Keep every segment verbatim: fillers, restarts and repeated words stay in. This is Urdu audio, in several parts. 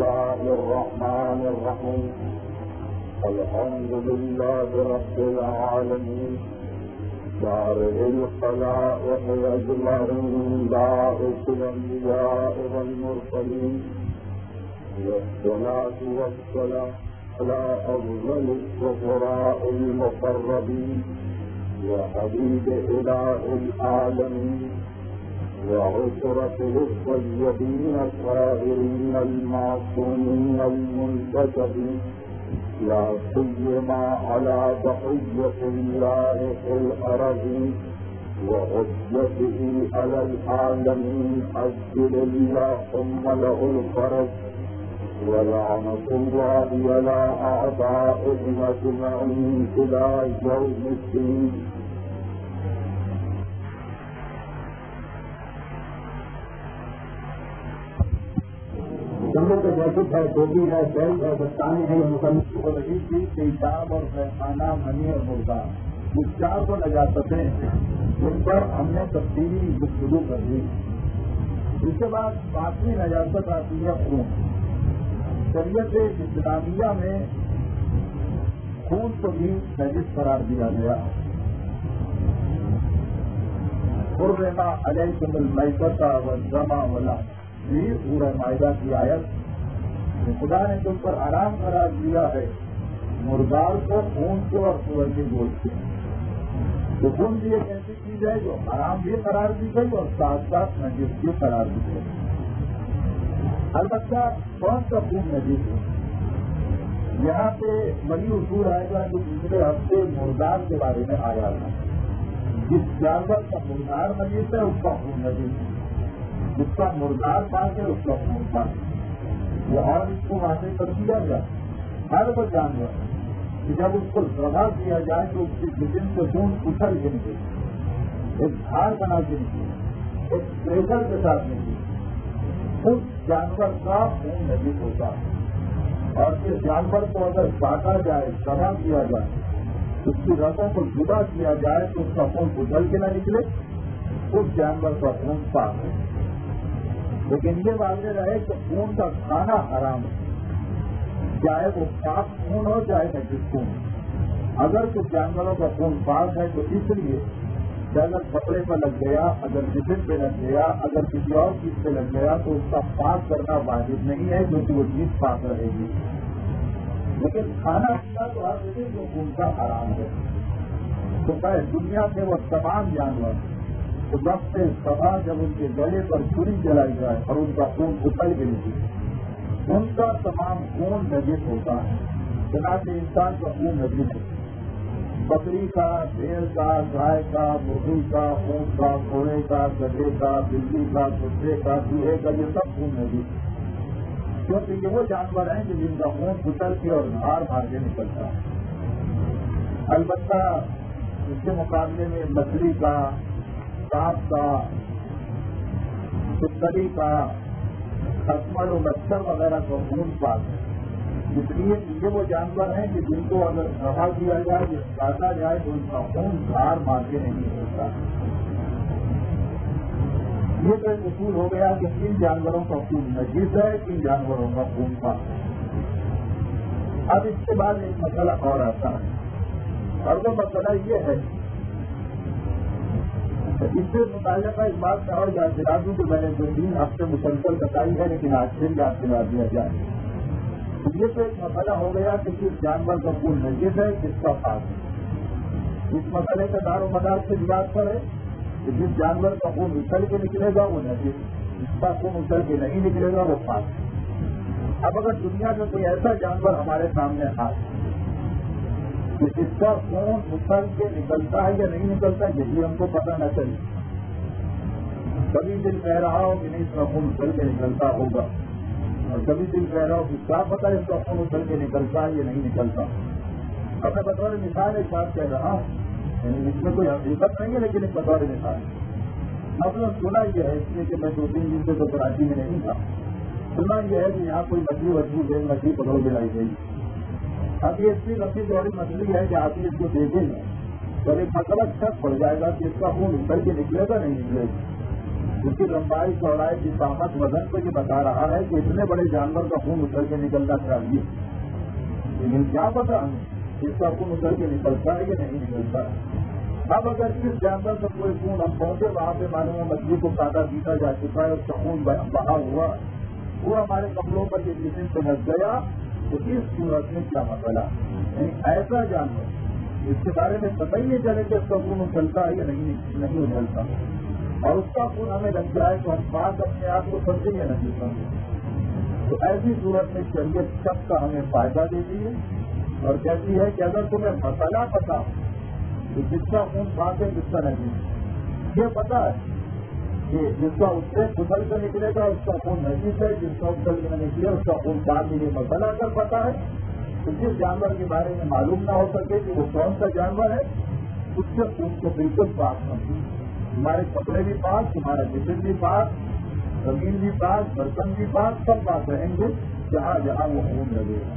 الله الرحمن الرحيم الحمد لله رب العالمين بارئ الخلائق أجمعين باعث الأنبياء والمرسلين والصلاة والسلام على أفضل الشهراء المقربين وحبيب إله العالمين وعشرته الطيبين الطاهرين المعصومين المنتجبين لا سيما على بقية الله في الأراضين وحجته على العالمين عجل اللهم له الفرج ولعنة الله على أعدائهم أجمعين إلى يوم الدين. جملوں کا جیسے ہے گوبھی ہے بیل ہے بستانے ہیں مسلم کو رہی تھی پیشاب اور پیخانہ منی اور مردہ یہ چار کو نجاستیں ہیں جن پر ہم نے تفصیلی گفتگو کر دی. اس کے بعد پانچویں نجاست آتی ہے خون. شریعت اسلامیہ میں خون کو بھی نجس قرار دیا گیا. حرم علیکم المیتۃ والدم واللحم یہ سورہ مائدہ کی آیت خدا نے تم پر آرام قرار دیا ہے مردار کو خون کو اور سور کے گوشت کو. تو خون بھی ایک ایسی چیز ہے جو آرام بھی قرار دی گئی اور ساتھ ساتھ نجس بھی قرار دی گئی. البتہ کون سا خون نجس ہے یہاں پہ بڑی اصول آئے گا جو پچھلے ہفتے مردار کے بارے میں آیا تھا. جس جانور کا مردار نجس ہے اس کا خون نجس ہے. جس کا مردار پاک ہے اس کا خون پاک ہے. وہ اور اس کو واضح کر دیا گیا ہر وہ جانور کہ جب اس کو ذبح کیا جائے تو اس کی جسم سے خون اچھل کے نکلے ایک دھار بنا کے نکلے ایک پریشر کے ساتھ نکلے اس جانور کا خون نجس ہوتا ہے. اور اس جانور کو اگر کاٹا جائے ذبح کیا جائے اس کی رسوں کو جدا کیا جائے تو اس کا خون اچھل کے نہ نکلے اس جانور کا خون پاک ہے. لیکن یہ واضح رہے کہ خون کا کھانا حرام ہے چاہے وہ پاک خون ہو چاہے نجس خون. اگر کچھ جانوروں کا خون پاک ہے تو اس لیے کہ اگر کپڑے پہ لگ گیا اگر جسم پہ لگ گیا اگر کسی اور چیز پہ لگ گیا تو اس کا پاک کرنا واجب نہیں ہے کیونکہ وہ چیز پاک رہے گی. لیکن کھانا پینا تو ہر چیز جو خون کا حرام ہے. تو کہ دنیا کے وہ تمام جانور تو وقت سبھا جب ان کے گلے پر چھری چلائی جائے اور ان کا خون اچھل کے نکلے ان کا تمام خون نجس ہوتا ہے. چنانچہ انسان کا خون نجس ہے. بکری کا بھیڑ کا گائے کا مرغی کا اونٹ کا گھوڑے کا گدھے کا بلی کا کتے کا چوہے کا یہ سب خون نجس ہے کیونکہ یہ وہ جانور ہیں کہ جن کا خون اچھل کے اور دھار مار کے نکلتا ہے. البتہ اس کے مقابلے میں مچھلی کا سانپ کا ستری کا خسمل و مچھر وغیرہ کا خون پاک ہے. اس لیے یہ وہ جانور ہیں کہ جن کو اگر ذبح کیا جائے یا کاٹا جائے تو ان کا خون دھار مار کے نہیں ہوتا. یہ تو ایک اصول ہو گیا کہ کن جانوروں کا خون نجس ہے کن جانوروں کا خون پاک ہے. اب اس کے بعد ایک مسئلہ اور آتا ہے اور وہ مسئلہ یہ ہے اس سے متعلقہ اس بات کا اور یاد دلا دوں کہ میں نے دو تین ہفتے مسلسل بتائی ہے لیکن آج پھر یاد دلا دیا جائے. یہ تو ایک مسئلہ ہو گیا کہ کس جانور کا خون نجس ہے کس کا پاک ہے. اس مسئلے کا دار و مدار سے بات پر ہے کہ جس جانور کا خون اچھل کے نکلے گا وہ نجس جس کا خون اچھل کے نہیں نکلے گا وہ پاک ہے. اب اگر دنیا میں کوئی ایسا جانور ہمارے سامنے آئے کہ جس کا خون اچھل کے نکلتا ہے یا نہیں نکلتا ہے یہی ہم کو پتہ نہ چلے. کبھی دل کہہ رہا ہو کہ نہیں اس کا خون اچھل کے نکلتا ہوگا اور کبھی دل کہہ رہا ہو کہ کیا پتہ اس کا خون اچھل کے نکلتا ہے یا نہیں نکلتا. اب میں بطور مثال ایک بات کہہ رہا ہوں یعنی اس میں کوئی حقیقت نہیں ہے لیکن ایک بطور مثال مطلب سنا یہ ہے اس لیے کہ میں دو تین دن سے تو کراچی میں نہیں تھا. سنا یہ ہے کہ یہاں کوئی مچھلی وچھلی دے مچھلی پکڑ کے لائی گئی. اب یہ اتنی لمبی چوڑی مچھلی ہے کہ آپ اس کو دیکھیں گے تو ایک مطلب شک پڑ جائے گا کہ اس کا خون اچھل کے نکلے گا نہیں نکلے گا. اس کی لمبائی چوڑائی کی طاقت وزن کو یہ بتا رہا ہے کہ اتنے بڑے جانور کا خون اتر کے نکلنا چاہیے، لیکن کیا پتا اس کا خون اتر کے نکلتا ہے یا نہیں نکلتا ہے۔ اب اگر اس جانور کا کوئی خون ہم پہنچے وہاں پہ معلوم ہے مچھلی کو کاٹا پیتا جا چکا ہے، اس کا خون بہا ہوا، وہ ہمارے کپڑوں پر یہ جسم سے لگ گیا، تو اس صورت میں کیا مسئلہ؟ یعنی ایسا جانور اس کے بارے میں پتہ ہی نہیں چلے کہ اس کا خون اچھلتا ہے یا نہیں اچھلتا، اور اس کا خون ہمیں لگ جائے تو ہم بات اپنے آپ کو سمجھیں یا نہیں سمجھیں، تو ایسی صورت میں شریعت شک کا ہمیں فائدہ دیتی ہے اور کہتی ہے کہ اگر تمہیں مسئلہ پتا کہ جس کا خون پاک ہے جس کا نہیں، یہ پتا ہے کہ جس کا اس سے اتل کر نکلے گا اس کا خون نجیس ہے، جس کا اتل کر نکلے اس کا خون پاک ہے، یہ مسئلہ اگر پتا ہے تو جس جانور کے بارے میں معلوم نہ ہو سکے کہ وہ کون سا جانور ہے اس سے خون کو بالکل پاک سمجھے، ہمارے کپڑے بھی پاک، ہمارا جسم بھی پاک، زمین بھی پاک، برتن بھی پاک، سب پاک رہیں گے جہاں جہاں وہ خون لگے گا۔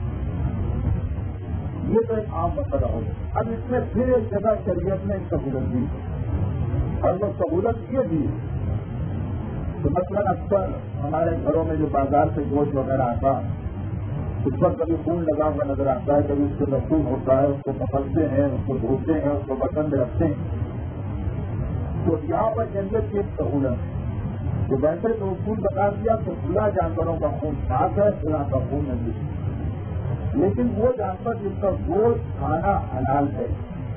یہ تو ایک عام مسئلہ ہوگا۔ اب اس میں پھر ایک جگہ شریعت نے ایک سہولت دی، اور وہ سہولت یہ دی کہ مثلاً اکثر ہمارے گھروں میں جو بازار سے گوشت وغیرہ آتا اس پر کبھی خون لگا ہوا نظر آتا ہے، کبھی اس کے خون ہوتا ہے، اس کو پکڑتے ہیں، اس کو دھوتے ہیں، اس کو برتن میں رکھتے ہیں، تو یہاں پر جنگل کی ایک سہولت ہے کہ ویسے تو خون بتا دیا تو کھلا جانوروں کا خون پاک ہے، کھلا کا خون نہیں، لیکن وہ جانور جس کا گوشت کھانا حلال ہے،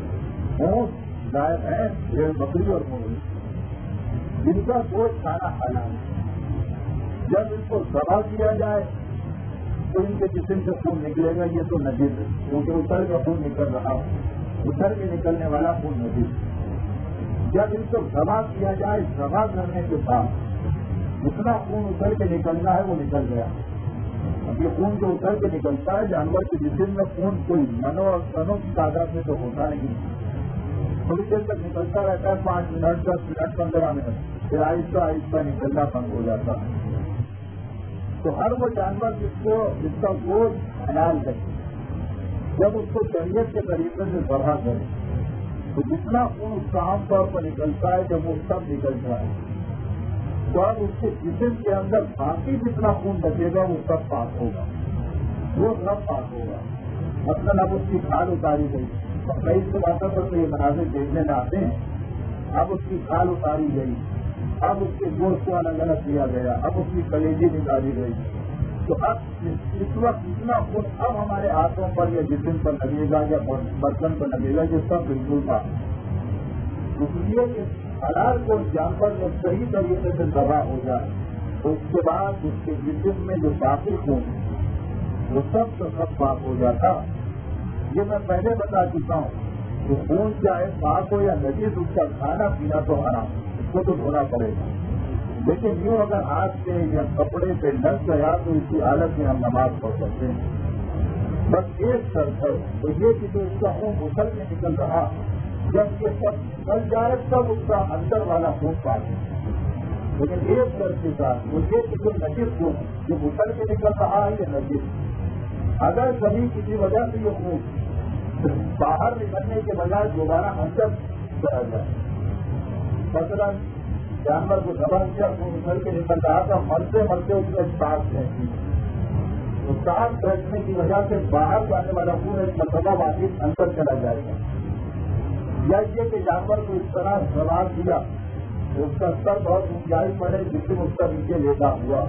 اونٹ، گائے، بھینس، بھیڑ، بکری اور مرغی، جن کا گوشت کھانا حلال ہے، جب اس کو ذبح کیا جائے تو ان کے جسم سے خون نکلے گا، یہ تو نجیس ہے کیونکہ اتر کا خون نکل رہا ہو، اتر کے نکلنے والا خون نجیس ہے۔ جب ان کو ذبح کیا جائے، ذبح کرنے کے بعد جتنا خون اتر کے نکلنا ہے وہ نکل گیا۔ اب یہ خون جو اتر کے نکلتا ہے جانور کے جسم میں خون کوئی منوں اور سنوں کی تعداد میں تو ہوتا نہیں، تھوڑی دیر تک نکلتا رہتا ہے، پانچ منٹ دس منٹ پندرہ منٹ، پھر آہستہ آہستہ نکلنا بند ہو جاتا ہے۔ تو ہر وہ جانور جس کو جس کا گوشت حلال ہے، جب اس کو شریعت کے طریقے سے ذبح کرے تو جتنا خون اس کا عام طور پر نکلتا ہے جب وہ سب نکلتا ہے تو اب اس کے جسم کے اندر باقی جتنا خون بچے گا وہ سب پاک ہوگا، وہ سب پاک ہوگا۔ مثلاً اب اس کی کھال اتاری گئی، کئی سے باتوں پر تو یہ مناظر دیکھنے میں آتے ہیں، اب اس کی کھال اتاری گئی، اب اس کے گوشت کو الگ الگ کیا گیا، اب اس کی کلیجی نکالی گئی، تو اب اس وقت اتنا خون اب ہمارے ہاتھوں پر یا جسم پر لگے گا یا برتن پر لگے گا، یہ سب بالکل پاک ہے۔ اس لیے کہ حلال کو جانور جب صحیح طریقے سے ذبح ہو جائے تو اس کے بعد اس کے جسم میں جو باقی خون وہ سب کا سب پاک ہو جاتا۔ یہ میں پہلے بتا چکا ہوں کہ خون چاہے پاک ہو یا نجیس اس کا کھانا پینا تو حرام، اس کو تو دھونا پڑے گا، لیکن یوں اگر ہاتھ سے یا کپڑے پہ لگ گیا تو اس کی حالت میں ہم نماز پڑھ سکتے ہیں۔ بس ایک شرط ہے تو یہ کہ جو اس کا خون اچھل کے نکل رہا، جب یہ سب نکل جائے تب اس کا اندر والا خون پاک ہے، لیکن ایک شرط کے ساتھ وہ یہ کہ جو نجیس خون جو اچھل کے نکل رہا ہے یہ نجیس، اگر کبھی کسی وجہ سے یہ خون باہر نکلنے کے بجائے دوبارہ اندر چلا جائے، مثلاً جانور کو ذبح کیا خون اچھل کے نکل رہا تھا، مرتے مرتے اس میں سانس پھینکی، تو سانس پھینکنے کی وجہ سے باہر جانے والا خون ایک مرتبہ واپس اندر چلا جائے گا، یا یہ کہ جانور کو اس طرح ذبح کیا تو اس کا سر بہت اونچائی پڑے جسم اس کا نیچے لیتا ہوا،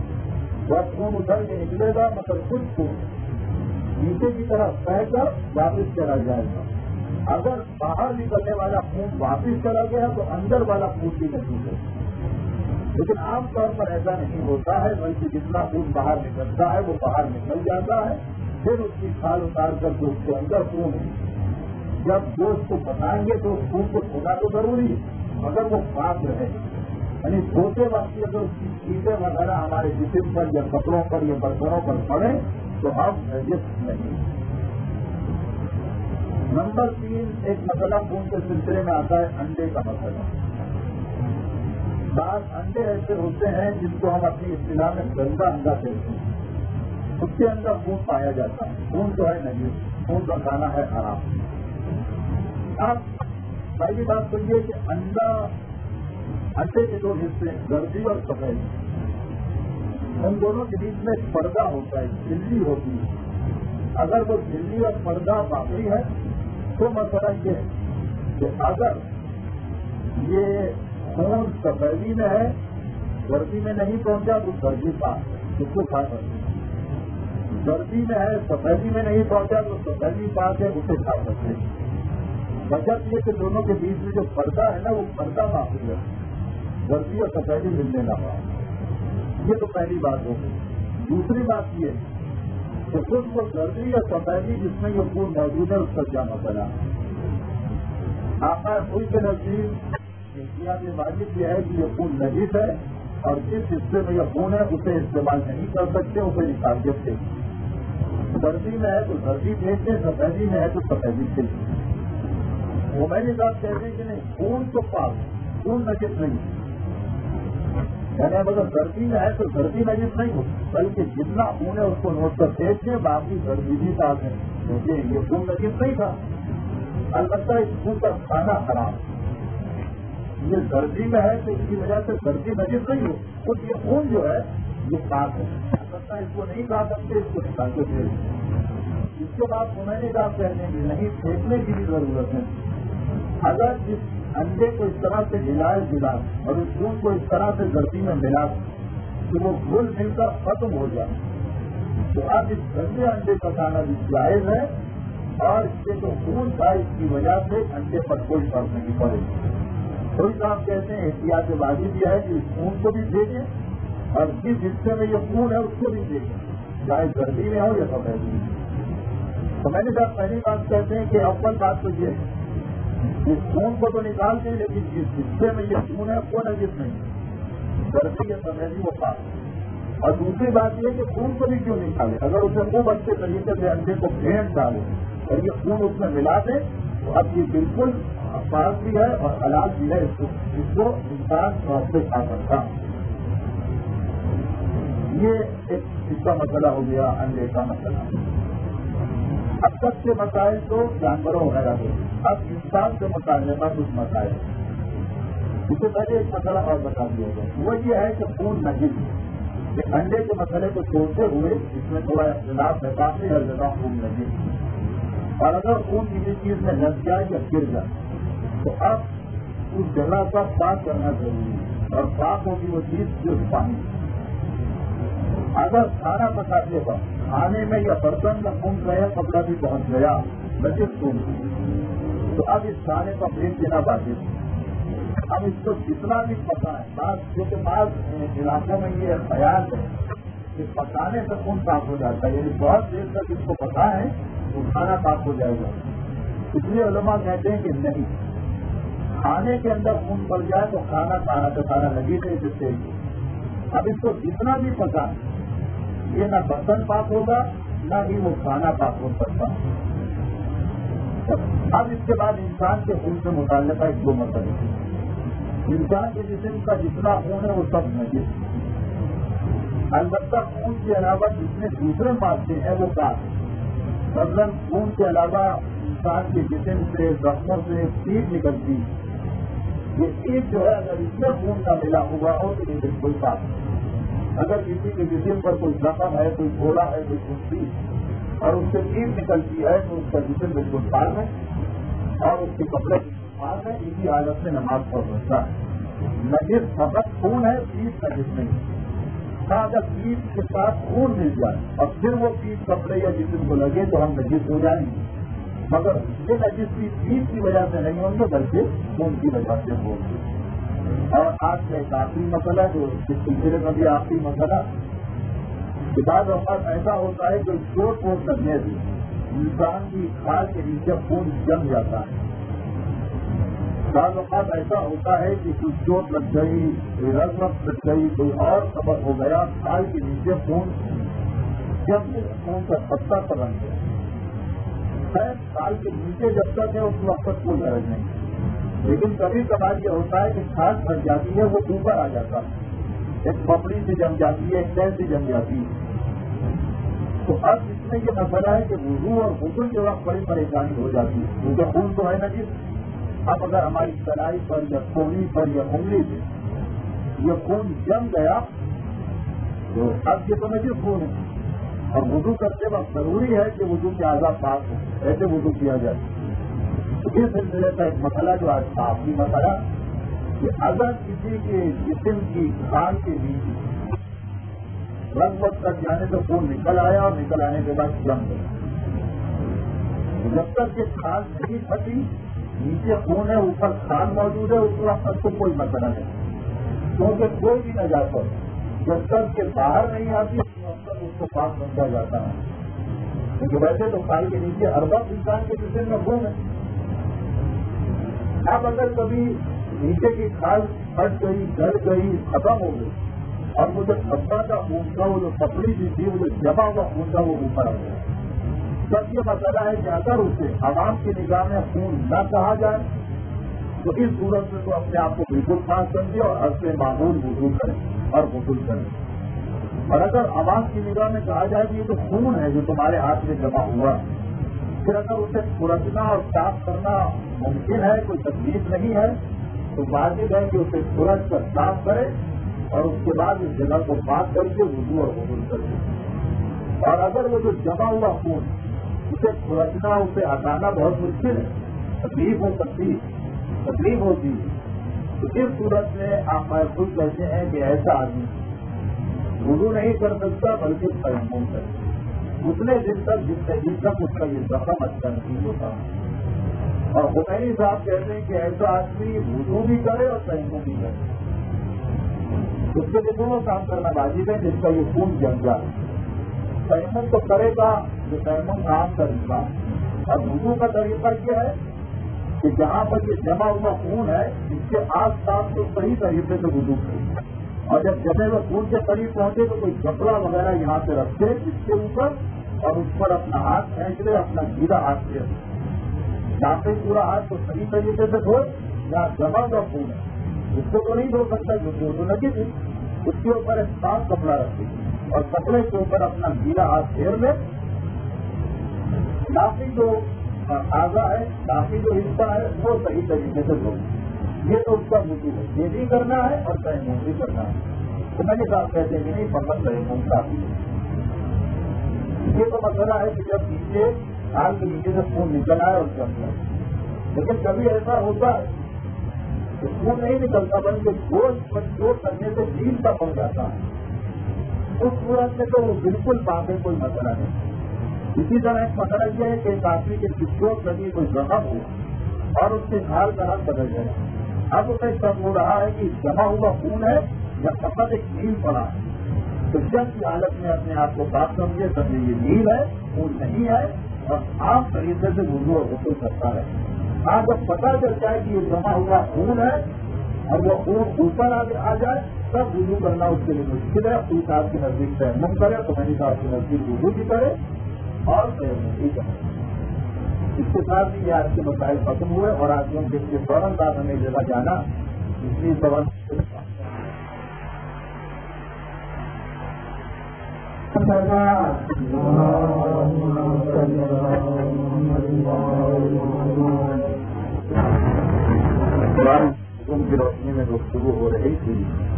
وہ خون اچھل کے نکلے گا مگر کچھ خون نیچے کی طرف بہ کر واپس چلا جائے گا، اگر باہر نکلنے والا خون واپس چلا گیا تو اندر والا خون بھی نہیں ہوگا، لیکن عام طور پر ایسا نہیں ہوتا ہے، بلکہ جتنا خون باہر نکلتا ہے وہ باہر نکل جاتا ہے، پھر اس کی کھال اتار کر جو اس کے اندر خون ہے جب گوشت کو بنائیں گے تو اس خون کو دھونا تو ضروری ہے مگر وہ پاک رہے، یعنی دھوتے وقت اگر اس کی چیزیں وغیرہ ہمارے جسم پر یا کپڑوں پر یا برتنوں پر پڑے تو ہم نجس نہیں۔ نمبر تین ایک مسئلہ خون کے سلسلے میں آتا ہے انڈے کا مسئلہ۔ بعض انڈے ایسے ہوتے ہیں جن کو ہم اپنی اصطلاح میں گندا انڈا کہتے ہیں، اس کے اندر خون پایا جاتا ہے، خون جو ہے نجس، خون کا کھانا ہے حرام۔ اب پہلی بات تو یہ کہ انڈا انڈے کے دو حصے گردی اور سفیدی، ان دونوں کے بیچ میں ایک پردہ ہوتا ہے، جھلی ہوتی ہے. اگر وہ جھلی اور پردہ باقی ہے تو مسئلہ یہ ہے کہ اگر یہ خون سفیدی میں ہے، گردی میں نہیں پہنچا تو گردی پاس ہے، اس کو کھا سکتے. گردی میں ہے سفیدی میں نہیں پہنچا تو سفیدی پاس ہے، اسے کھا سکتے. بچت یہ کہ دونوں کے بیچ میں جو پردہ ہے نا وہ پردہ باقی ہے، گردی اور سفیدی ملنے نہ پائے. یہ تو پہلی بات ہوگی. دوسری بات یہ کہ خود کو گردی یا سفیدی جس میں یہ خون موجود ہے اس کا کیا مسئلہ ہے. آقا خود کے نزدیک احتیاط واجب یہ ہے کہ یہ خون نجیس ہے اور جس حصے میں یہ خون ہے اسے استعمال نہیں کر سکتے، اسے نکال دیتے. گردی میں ہے تو گردی پھینکتے، سفیدی میں ہے تو سفیدی پھینکتے. وہ میں نے بات کہتے ہیں کہ نہیں، خون تو پاس، خون نجیس نہیں. یعنی اگر گردی میں ہے تو گردی نجیس نہیں ہو، بلکہ جتنا خون ہے اس کو نوٹ کر دیکھتے، باقی گردی بھی پاس ہے، کیونکہ یہ خون نجیس نہیں تھا. البتہ اس خون کا کھانا خراب، یہ گردی میں ہے تو اس کی وجہ سے گردی نجیس نہیں ہو، خود یہ خون جو ہے یہ پاک ہے. البتہ اس کو نہیں کھا سکتے، اس کو نکال کے دے. اس کے بعد میں نے کہا کہنے کی نہیں، پھینکنے کی بھی ضرورت ہے. اگر اس انڈے کو اس طرح سے ہلائے جلائے اور اس خون کو اس طرح سے گردی میں ملا کہ وہ گھل مل کر ختم ہو جائے تو اب اس گندے انڈے کا کھانا بھی جائز ہے، اور اس کے جو خون تھا اس کی وجہ سے انڈے پر کوئی فرق نہیں پڑے. کوئی کام کہتے ہیں احتیاط واجب یہ ہے کہ اس خون کو بھی بھیجیں اور جس حصے میں یہ خون ہے اس کو بھی بھیجیں، چاہے گردی میں ہو یا سفیدی میں. تو میں نے کہا پہلی بات کہتے ہیں کہ اول بات تو یہ ہے اس خون کو تو نکالتے ہیں لیکن جس حصے میں یہ خون ہے وہ نجیس نہیں، گردی یا سفیدی وہ پاس. اور دوسری بات یہ کہ خون کو بھی کیوں نکالے، اگر اسے خوب اچھے طریقے سے انڈے کو پھینک ڈالے اور یہ خون اس میں ملا دے تو اب یہ بالکل پاس بھی ہے اور حلال بھی ہے، اس کو اس کو انسان طور سے کھا سکتا. یہ ایک اس کا مسئلہ ہو گیا، انڈے کا مسئلہ. اب تک کے مسائل تو جانوروں وغیرہ کے، اب انسان کے مسائل کا کچھ مسائل. اس سے پہلے ایک مسئلہ اور بتا دیا گیا، وہ یہ ہے کہ خون نجیس ہے. کہ انڈے کے مسئلے کو چھوڑتے ہوئے اس میں تھوڑا اختلاف ہے، کافی ہر جگہ خون نجیس ہے. اور اگر خون کسی چیز میں لگ جائے یا گر جائے تو اب اس جگہ کا پاک کرنا ضروری ہے، اور پاک ہوگی وہ چیز صرف پانی. اگر کھانا پکاتے وقت کھانے میں یا برتن کا خون گیا، کپڑا بھی پہنچ گیا نجیس خون، تو اب اس کھانے کا پھینک دینا باقی. اب اس کو جتنا بھی پکائیں، بعض کیونکہ بعض علاقوں میں یہ خیال ہے کہ پکانے سے خون پاک ہو جاتا ہے، یعنی بہت دیر تک اس کو پکائیں تو کھانا پاک ہو جائے گا. اس لیے علماء کہتے ہیں کہ نہیں، کھانے کے اندر خون پڑ جائے تو کھانا کھانا تو کھانا لگی نہیں سکتے. اب اس کو جتنا بھی پکائیں یہ نہ برتن پاک ہوگا نہ ہی وہ کھانا پاک ہو سکتا. اب اس کے بعد انسان کے خون سے متعلقہ ایک دو مسئلے. انسان کے جسم کا جتنا خون ہے وہ سب نجیس ہے، البتہ خون کے علاوہ جتنے دوسرے مادے ہیں وہ پاک ہیں. مثلاً خون کے علاوہ انسان کے جسم سے زخموں سے پیٹ نکلتی، یہ پیٹ جو ہے اگر اس میں خون کا ملا ہوا ہو تو یہ بالکل پاک ہے. اگر کسی کے جسم پر کوئی زخم ہے، کوئی گھوڑا ہے، کوئی کشتی اور اس سے پیٹ نکلتی ہے تو اس کا جسم بالکل پاک ہے اور اس کے کپڑے پاک ہے. اسی حالت میں نماز پڑھ سکتا ہے. نجس فقط خون ہے، پیٹ نجس نہیں. اگر پیٹ کے ساتھ خون مل جائے اور پھر وہ پیٹ کپڑے یا جسم کو لگے تو ہم نجس ہو جائیں گے، مگر یہ نجس بھی پیٹ کی وجہ سے نہیں ہوں گے بلکہ خون کی وجہ سے ہوں گے. اور آج کا ایک آخری مسئلہ جو اس سلسلے کا بھی آخری مسئلہ، بعض اوقات ایسا ہوتا ہے کہ چوٹ ووٹ لگنے سے انسان کی کھال کے نیچے خون جم جاتا ہے. بعض اوقات ایسا ہوتا ہے کہ کوئی چوٹ لگ گئی، کوئی رگ رگ لگ گئی، کوئی اور سبب ہو گیا، کھال کے نیچے خون جم گیا، خون کا پتا پر بن گیا. خیر کھال کے نیچے جب تک ہے اس وقت تک کوئی غرض نہیں، لیکن کبھی کبھار یہ ہوتا ہے کہ کھال پھٹ جاتی ہے، وہ اوپر آ جاتا ہے، ایک پپڑی سے جم جاتی ہے، ایک پیر سے جم جاتی ہے. تو اب اس میں یہ مسئلہ ہے کہ وضو اور غسل کے وقت بڑی پریشانی ہو جاتی ہے کیونکہ خون تو ہے نجس. اب اگر ہماری کلائی پر یا کوڑی پر یا انگلی سے یہ خون جم گیا تو اب یہ تو نہیں خون ہے. اور وضو کرتے وقت ضروری ہے کہ وضو کے اعضاء پاک ہو, ایسے وضو کیا جائے. یہ سلسلے کا ایک مسئلہ جو آج تھا آپ کی مسئلہ کہ اگر کسی کے جسم کی کھال کے بیچ رنگ وقت تک جانے سے خون نکل آیا اور نکل آنے کے بعد جم گیا, جب تک کہ کھال نہیں پھٹی, نیچے خون ہے اوپر کھال موجود ہے, اس وقت تک تو کوئی مسئلہ نہیں, کیونکہ کوئی بھی نہ جاتا جب تک کہ باہر نہیں آتی اس وقت تک اس کو پاک سمجھا جاتا ہے. کیونکہ ویسے تو کھال کے نیچے ہر وقت انسان کے جسم میں خون ہے. اب اگر کبھی نیچے کی کھال پھٹ گئی, گل گئی, ختم ہو گئی اور وہ جو ٹھپا کا خون تھا, وہ جو پپڑی بھی تھی, وہ جو جمع ہوا خون تھا, وہ اوپر آ گیا. سب یہ مسئلہ ہے کہ اگر اسے عوام کی نگاہ میں خون نہ کہا جائے تو اس صورت میں تو اپنے آپ کو بالکل خاص سمجھے اور عرصے معمول وضو کریں اور غسل کریں. اور اگر عوام کی نگاہ میں کہا جائے کہ یہ تو خون ہے جو تمہارے ہاتھ میں جمع ہوا, پھر اگر اسے کھرچنا اور صاف کرنا ممکن ہے, کوئی تکلیف نہیں ہے, تو واجب ہے کہ اسے کھرچ کر صاف کرے اور اس کے بعد اس جگہ کو پاک کر کے وضو اور غسل کرے. اور اگر وہ جو جمع ہوا خون اسے کھرچنا, اسے ہٹانا بہت مشکل ہے, تکلیف ہو سکتی تکلیف ہوتی ہے, تو اس صورت میں آپ محفوظ کہتے ہیں کہ ایسا آدمی وضو نہیں کر سکتا بلکہ تیمم کرے اتنے دن تک جس دن تک اس کا یہ زخم اچھا نہیں ہوتا. اور حسینی صاحب کہتے ہیں کہ ایسا آدمی وضو بھی کرے اور تیمم بھی کرے, اس کے لیے دونوں کام کرنا واجب ہے جس کا یہ خون جم جائے. تیمم تو کرے گا جو تیمم عام طریقہ, اور وضو کا طریقہ کیا ہے کہ جہاں پر یہ جمع ہوا خون ہے اس کے آس پاس تو صحیح طریقے سے وضو کرے, اور جب جمے ہوئے خون کے قریب پہنچے تو کوئی کپڑا وغیرہ یہاں پہ رکھے اس کے اوپر اور اس پر اپنا ہاتھ کھینچ لے, اپنا گیلا ہاتھ سے جہاں پہ پورا ہاتھ تو صحیح طریقے سے دھوئے, جہاں جمع کا خون ہے اس کو تو نہیں دھو سکتا جو تو لگی تھی, اس کے اوپر ایک صاف کپڑا رکھے اور کپڑے کے اوپر اپنا گیلا ہاتھ پھیر لے. کافی جو اعضاء ہے, کافی جو حصہ ہے وہ صحیح طریقے سے دھو, یہ تو اس کا وضو ہے, یہ بھی کرنا ہے اور تیمم بھی کرنا ہے. تو میں نے صاحب کہتے ہیں کہ نہیں فقط تیمم کافی ہے. یہ تو مسئلہ ہے کہ جب نیچے کھال کے نیچے سے خون نکل آئے اور جم جائے, لیکن کبھی ایسا ہوتا ہے کہ خون نہیں نکلتا بلکہ گوشت پر چوٹ کرنے سے جیل کا پڑ جاتا ہے, اس صورت میں تو وہ بالکل پاک ہے, کوئی مسئلہ نہیں. اسی طرح ایک مسئلہ یہ ہے کہ ایک آدمی کے چوٹ لگی کوئی زخم ہو اور اس کے کھال کا رنگ بدل جائے. اب اسے شک ہو رہا ہے کہ جمع ہوا خون ہے یا فقط ایک نیل پڑا ہے, تو جب کی حالت میں اپنے آپ کو بات سمجھے سمجھے یہ نیل ہے, خون نہیں ہے, اور عام طریقے سے وضو اور غسل کرتا ہے. ہاں جب پتا چلتا ہے کہ یہ جمع ہوا خون ہے اور وہ خون اوپر آ جائے تب وضو کرنا اس کے لیے مشکل ہے. کوئی صاحب کے نزدیک تیمم کرے تو میں صاحب کے نزدیک وضو بھی کرے اور تیمم بھی کرے. اس کے ساتھ ہی یہ آج کے مسائل ختم ہوئے اور آج ہم جس کے فوراً بعد ہمیں جگہ جانا اس لیے فوراً کی روشنی میں گفتگو ہو رہی تھی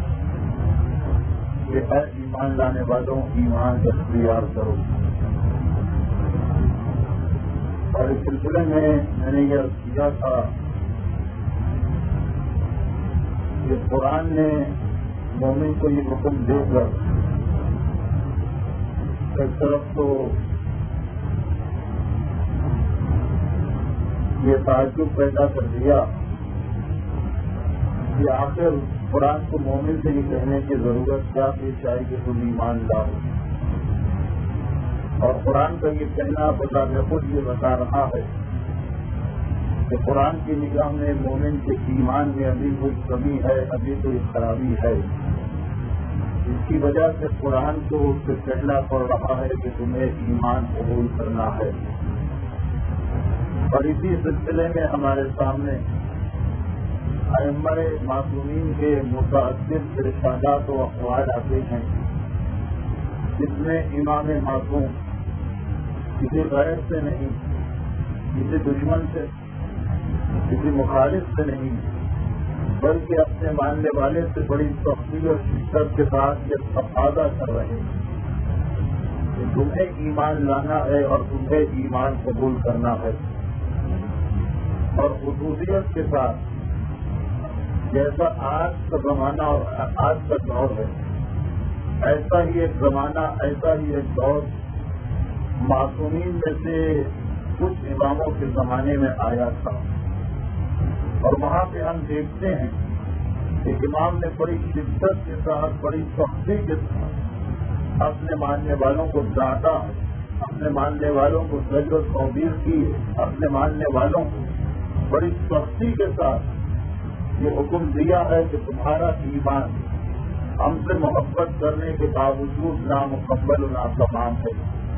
کہ اے ایمان لانے والوں ایمان اختیار کرو. اور اس سلسلے میں میں نے یہ کیا تھا کہ قرآن نے مومن کو یہ حکم دے کر ایک طرف تو یہ تعجب پیدا کر دیا کہ آخر قرآن کو مومن سے یہ کہنے کی ضرورت کیا پیش آئے کہ تم ایمان لاؤ, اور قرآن کا یہ کہنا بذات خود یہ بتا رہا ہے کہ قرآن کی نگاہ میں مومن کے ایمان میں ابھی کوئی کمی ہے, ابھی کوئی خرابی ہے. اس کی وجہ سے قرآن کو اس سے کہنا پڑ رہا ہے کہ تمہیں ایمان قبول کرنا ہے. اور اسی سلسلے میں ہمارے سامنے ائمہ معصومین کے متعدد ارشادات و اقوال آتے ہیں جس میں امام معصوم کسی غیر سے نہیں, کسی دشمن سے, کسی مخالف سے نہیں, بلکہ اپنے ماننے والے سے بڑی سختی اور شدت کے ساتھ یہ تقاضا کر رہے ہیں کہ تمہیں ایمان لانا ہے اور تمہیں ایمان قبول کرنا ہے، اور خصوصیت کے ساتھ جیسا آج کا زمانہ اور آج کا دور ہے، ایسا ہی ایک زمانہ، ایسا ہی ایک دور معصومین میں سے کچھ اماموں کے زمانے میں آیا تھا، اور وہاں پہ ہم دیکھتے ہیں کہ امام نے بڑی شدت کے ساتھ، بڑی سختی کے ساتھ اپنے ماننے والوں کو ڈانٹا، اپنے ماننے والوں کو زجر و توبیخ کی، اپنے ماننے والوں کو بڑی سختی کے ساتھ یہ حکم دیا ہے کہ تمہارا ایمان ہم سے محبت کرنے کے باوجود نامکمل و ناتمام ہے۔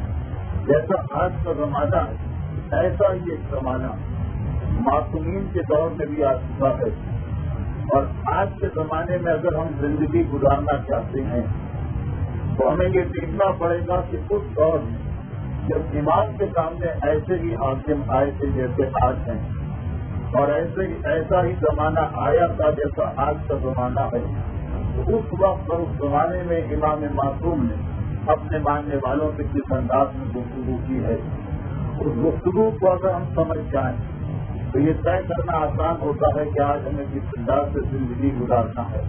جیسا آج کا زمانہ ہے ایسا ہی ایک زمانہ معصومین کے دور میں بھی آ چکا ہے، اور آج کے زمانے میں اگر ہم زندگی گزارنا چاہتے ہیں تو ہمیں یہ دیکھنا پڑے گا کہ اس دور میں جب ایمان کے سامنے ایسے ہی حاکم آئے تھے جیسے آج ہیں، اور ایسے ہی ایسا ہی زمانہ آیا تھا جیسا آج کا زمانہ ہے، تو اس وقت اور اس زمانے میں امام معصوم نے اپنے ماننے والوں سے کس انداز میں گفتگو کی ہے۔ اس گفتگو کو اگر ہم سمجھ جائیں تو یہ طے کرنا آسان ہوتا ہے کہ آج ہمیں کس انداز سے زندگی گزارنا ہے۔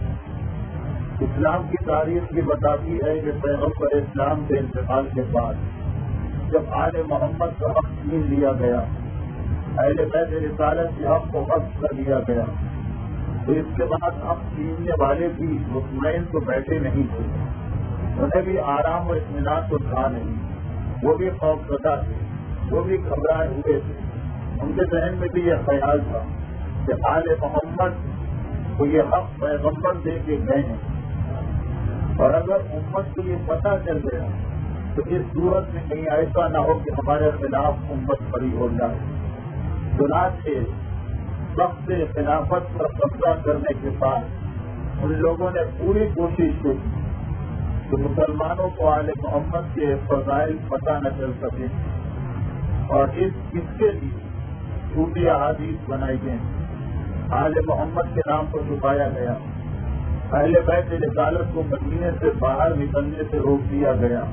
اسلام کی تاریخ یہ بتاتی ہے کہ پیغمبر اسلام کے انتقال کے بعد جب آل محمد کا حق چھین لیا گیا، اہل بیت رسالت کے حق کو حق کر دیا گیا، تو اس کے بعد حق چھیننے والے بھی مطمئن تو بیٹھے نہیں تھے، انہیں بھی آرام و اطمینان تو تھا نہیں، وہ بھی خوف زدہ تھے، وہ بھی گھبرائے ہوئے تھے۔ ان کے ذہن میں بھی یہ خیال تھا کہ آل محمد کو یہ حق پیغمبر دے کے گئے ہیں، اور اگر امت کو یہ پتہ چل گیا تو اس صورت میں کہیں ایسا نہ ہو کہ ہمارے خلاف امت کھڑی ہو جائے۔ چنانچہ وقت خلافت پر قبضہ کرنے کے بعد ان لوگوں نے پوری کوشش کی کہ مسلمانوں کو آل محمد کے فضائل پتہ نہ چل سکے، اور اس اس کے لیے جھوٹی احادیث بنائی گئی، آل محمد کے نام کو چھپایا گیا، اہل بیت رسالت کو مدینے سے باہر نکلنے سے روک دیا گیا،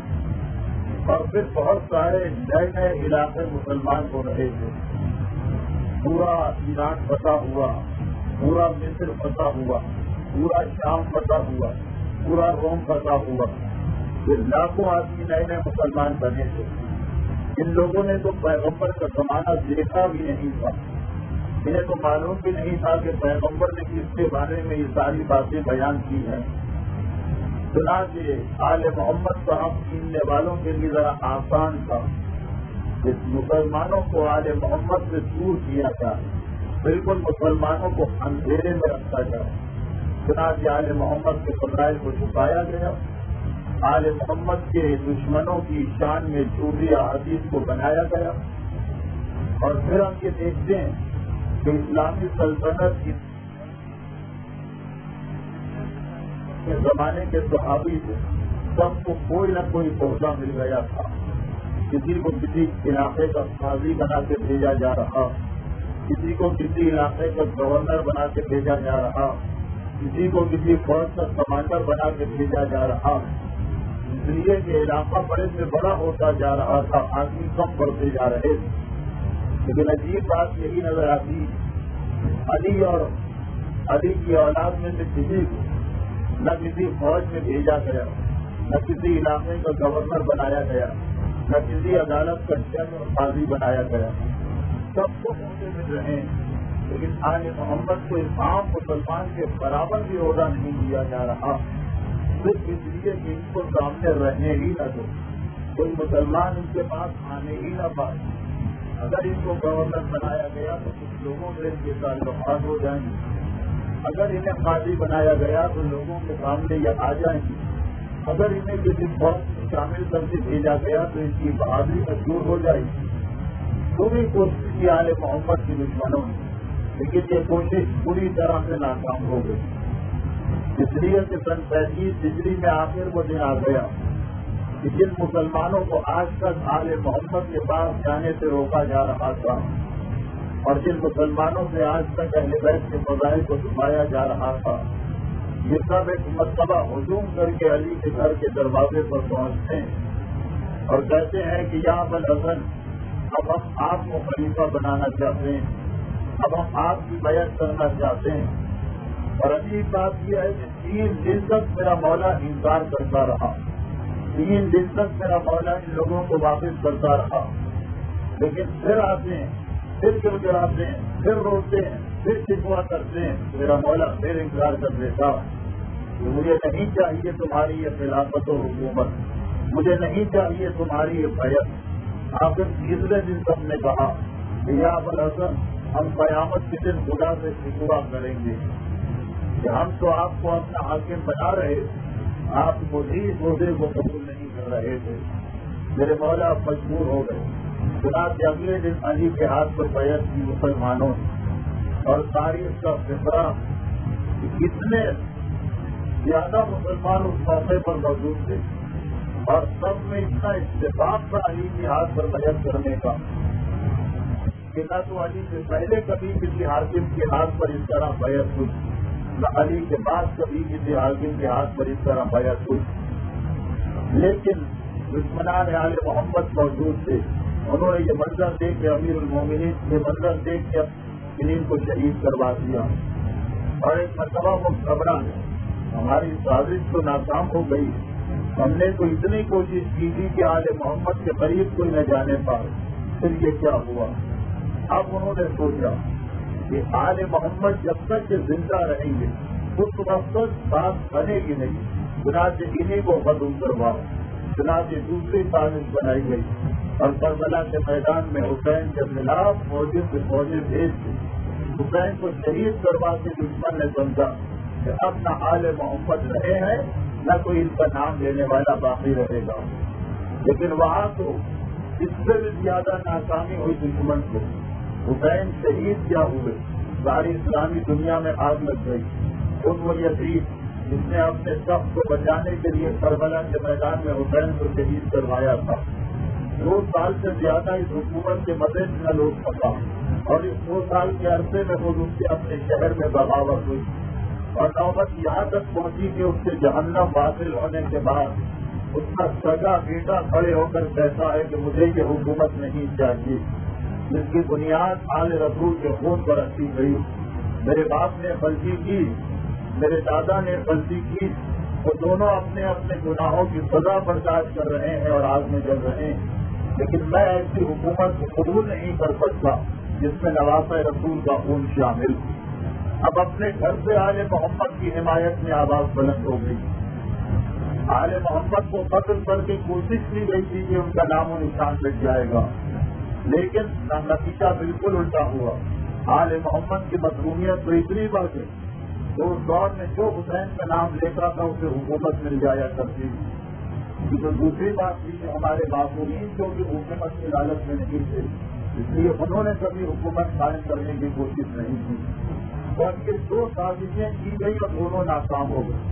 اور پھر بہت سارے نئے نئے علاقے مسلمان ہو رہے تھے۔ پورا ایران فتح ہوا، پورا مصر فتح ہوا، پورا شام فتح ہوا، پورا روم فتح ہوا، پھر لاکھوں آدمی نئے نئے مسلمان بنے تھے۔ ان لوگوں نے تو پیغمبر کا زمانہ دیکھا بھی نہیں تھا، انہیں تو معلوم بھی نہیں تھا کہ پیغمبر نے کس کے بارے میں یہ ساری باتیں بیان کی ہیں۔ چنانچہ آل محمد کا حق چھیننے والوں کے لیے ذرا آسان تھا کہ مسلمانوں کو آل محمد سے دور کیا جائے، بالکل مسلمانوں کو اندھیرے میں رکھا جائے۔ چنانچہ آل محمد کے فضائل کو چھپایا گیا، آل محمد کے دشمنوں کی شان میں جھوٹی احادیث کو بنایا گیا، اور پھر ہم یہ دیکھتے ہیں کہ اسلامی سلطنت کی زمانے کے صحابی سے سب کو کوئی نہ کوئی عہدہ مل گیا تھا، کسی کو کسی علاقے کا قاضی بنا کے بھیجا جا رہا، کسی کو کسی علاقے کا گورنر بنا کے بھیجا جا رہا، کسی کو کسی فوج کا کمانڈر بنا کے بھیجا جا رہا، اس لیے کہ علاقہ بڑے سے بڑا ہوتا جا رہا تھا، آدمی کم بڑھتے جا رہے تھے۔ لیکن عجیب بات یہی نظر آتی، علی اور علی کی اولاد میں سے کسی کو نہ کسی فوج میں بھیجا گیا، نہ کسی علاقے کا گورنر بنایا گیا، نہ کسی عدالت کا جج اور قاضی بنایا گیا، سب کو موقع مل رہے ہیں، لیکن آل محمد کو اس عام مسلمان کے برابر بھی عہدہ نہیں دیا جا رہا، صرف اس لیے کہ ان کو سامنے رہنے ہی نہ دو، کوئی مسلمان ان کے پاس آنے ہی نہ پائے۔ اگر ان کو گورنر بنایا گیا تو کچھ لوگوں سے ان کے تعلقات ہو جائیں گے، اگر انہیں قاضی بنایا گیا تو لوگوں کے سامنے یہ آ جائیں گے، اگر انہیں کسی فوج میں شامل کر کے بھیجا گیا تو ان کی بہادری مجبور ہو جائے گی۔ تو بھی کوشش کی آل محمد کے دشمنوں نے، لیکن یہ کوشش پوری طرح سے ناکام ہو گئی، اس لیے کہ سن پینتیس ہجری میں آخر وہ دن آ گیا کہ جن مسلمانوں کو آج تک آل محمد کے پاس جانے سے روکا جا رہا تھا، اور جن مسلمانوں سے آج تک اہل بیت کے فضائل کو چھپایا جا رہا تھا، یہ سب ایک مرتبہ ہجوم کر کے علی کے گھر کے دروازے پر پہنچتے ہیں اور کہتے ہیں کہ یا ابوالحسن، اب ہم آپ کو خلیفہ بنانا چاہتے ہیں، اب ہم آپ کی بیعت کرنا چاہتے ہیں۔ اور عجیب بات یہ ہے کہ تین دن تک میرا مولا انکار کرتا رہا، تین دن تک میرا مولا ان لوگوں کو واپس کرتا رہا، لیکن پھر آتے ہیں، پھر گر گراتے ہیں، پھر روتے ہیں، پھر شکوا کرتے ہیں، میرا مولا پھر انکار کر دیتا کہ مجھے نہیں چاہیے تمہاری یہ خلافت و حکومت، مجھے نہیں چاہیے تمہاری یہ بیعت۔ آخر تیسرے دن سب نے کہا کہ یا ابوالحسن، ہم قیامت کے دن خدا سے شکوا کریں گے کہ ہم تو آپ کو اپنا حاکم بنا رہے، آپ مزید عہدے کو قبول نہیں کر رہے تھے۔ میرے مولا مجبور ہو گئے، چنانچہ اگلے دن علی کے ہاتھ پر بیعت کی مسلمانوں نے، اور تاریخ کا فکرہ اتنے زیادہ مسلمان اس موقع پر موجود تھے اور سب میں اتنا اتفاق تھا علی کے ہاتھ پر بیعت کرنے کا کہ نہ تو علی سے پہلے کبھی کسی حاکم کے ہاتھ پر اس طرح بیعت ہوئی، نہ علی کے بعد کبھی کسی حاکم کے ہاتھ پر اس طرح بیعت ہوئی۔ لیکن دشمنان آل محمد موجود تھے، انہوں نے یہ منظر دیکھ کے امیر المومنین یہ منظر دیکھ کے مومنین کو شہید کروا دیا، اور ایک مرتبہ وہ گھبرا گئے، ہماری سازش تو ناکام ہو گئی، ہم نے تو اتنی کوشش کی تھی کہ آل محمد کے قریب کوئی نہ جانے پائے، پھر یہ کیا ہوا؟ اب انہوں نے سوچا کہ آل محمد جب تک کہ زندہ رہیں گے اس وقت تک بات بنے گی نہیں، چنانچہ انہیں کو ختم کرواؤ۔ چنانچہ دوسری سازش بنائی گئی اور کربلا کے میدان میں حسین کے خلاف فوجی سے فوجی بھیج دی، حسین کو شہید کروا کے دشمن نے سمجھا کہ اب نہ آل محمد رہے ہیں نہ کوئی ان کا نام لینے والا باقی رہے گا۔ لیکن وہاں تو اس سے بھی زیادہ ناکامی ہوئی دشمن کو، حسین شہید کیا ہوئے، ساری اسلامی دنیا میں آگ لگ گئی۔ ان وہ یزید جس نے اپنے سب کو بچانے کے لیے کربلا کے میدان میں حسین کو شہید کروایا تھا، دو سال سے زیادہ اس حکومت کے مزے سے نہ لوٹ سکا، اور اس دو سال کے عرصے میں خود اس سے اپنے شہر میں بغاوت ہوئی، اور نوبت یہاں تک پہنچی کہ اس سے جہنم واصل ہونے کے بعد اس کا سگا بیٹا کھڑے ہو کر کہتا ہے کہ مجھے یہ حکومت نہیں چاہیے جس کی بنیاد آل رسول کے خون پر رکھی گئی۔ میرے باپ نے غلطی کی، میرے دادا نے غلطی کی، وہ دونوں اپنے اپنے گناہوں کی سزا برداشت کر رہے ہیں اور آگ میں جل رہے ہیں، لیکن میں ایسی حکومت کو قبول نہیں کر سکتا جس میں نواسہ رسول کا خون شامل۔ اب اپنے گھر سے آل محمد کی حمایت میں آواز بلند ہو گئی، آل محمد کو قتل کر کے کوشش کی گئی تھی کہ ان کا نام و نشان مٹ جائے گا، لیکن نتیجہ بالکل الٹا ہوا۔ آل محمد کی مظلومیت تو اتنی بڑھ گئی، تو اس دور میں جو حسین کا نام لیتا تھا اسے حکومت مل جایا کرتی تھی۔ تو دوسری بات تھی کہ ہمارے معصومین جو کہ حکومت کی لالچ میں نہیں تھے، اس لیے انہوں نے کبھی حکومت قائم کرنے کی کوشش نہیں کی، اور یہ دو سازشیں کی گئی اور دونوں ناکام ہو گئے۔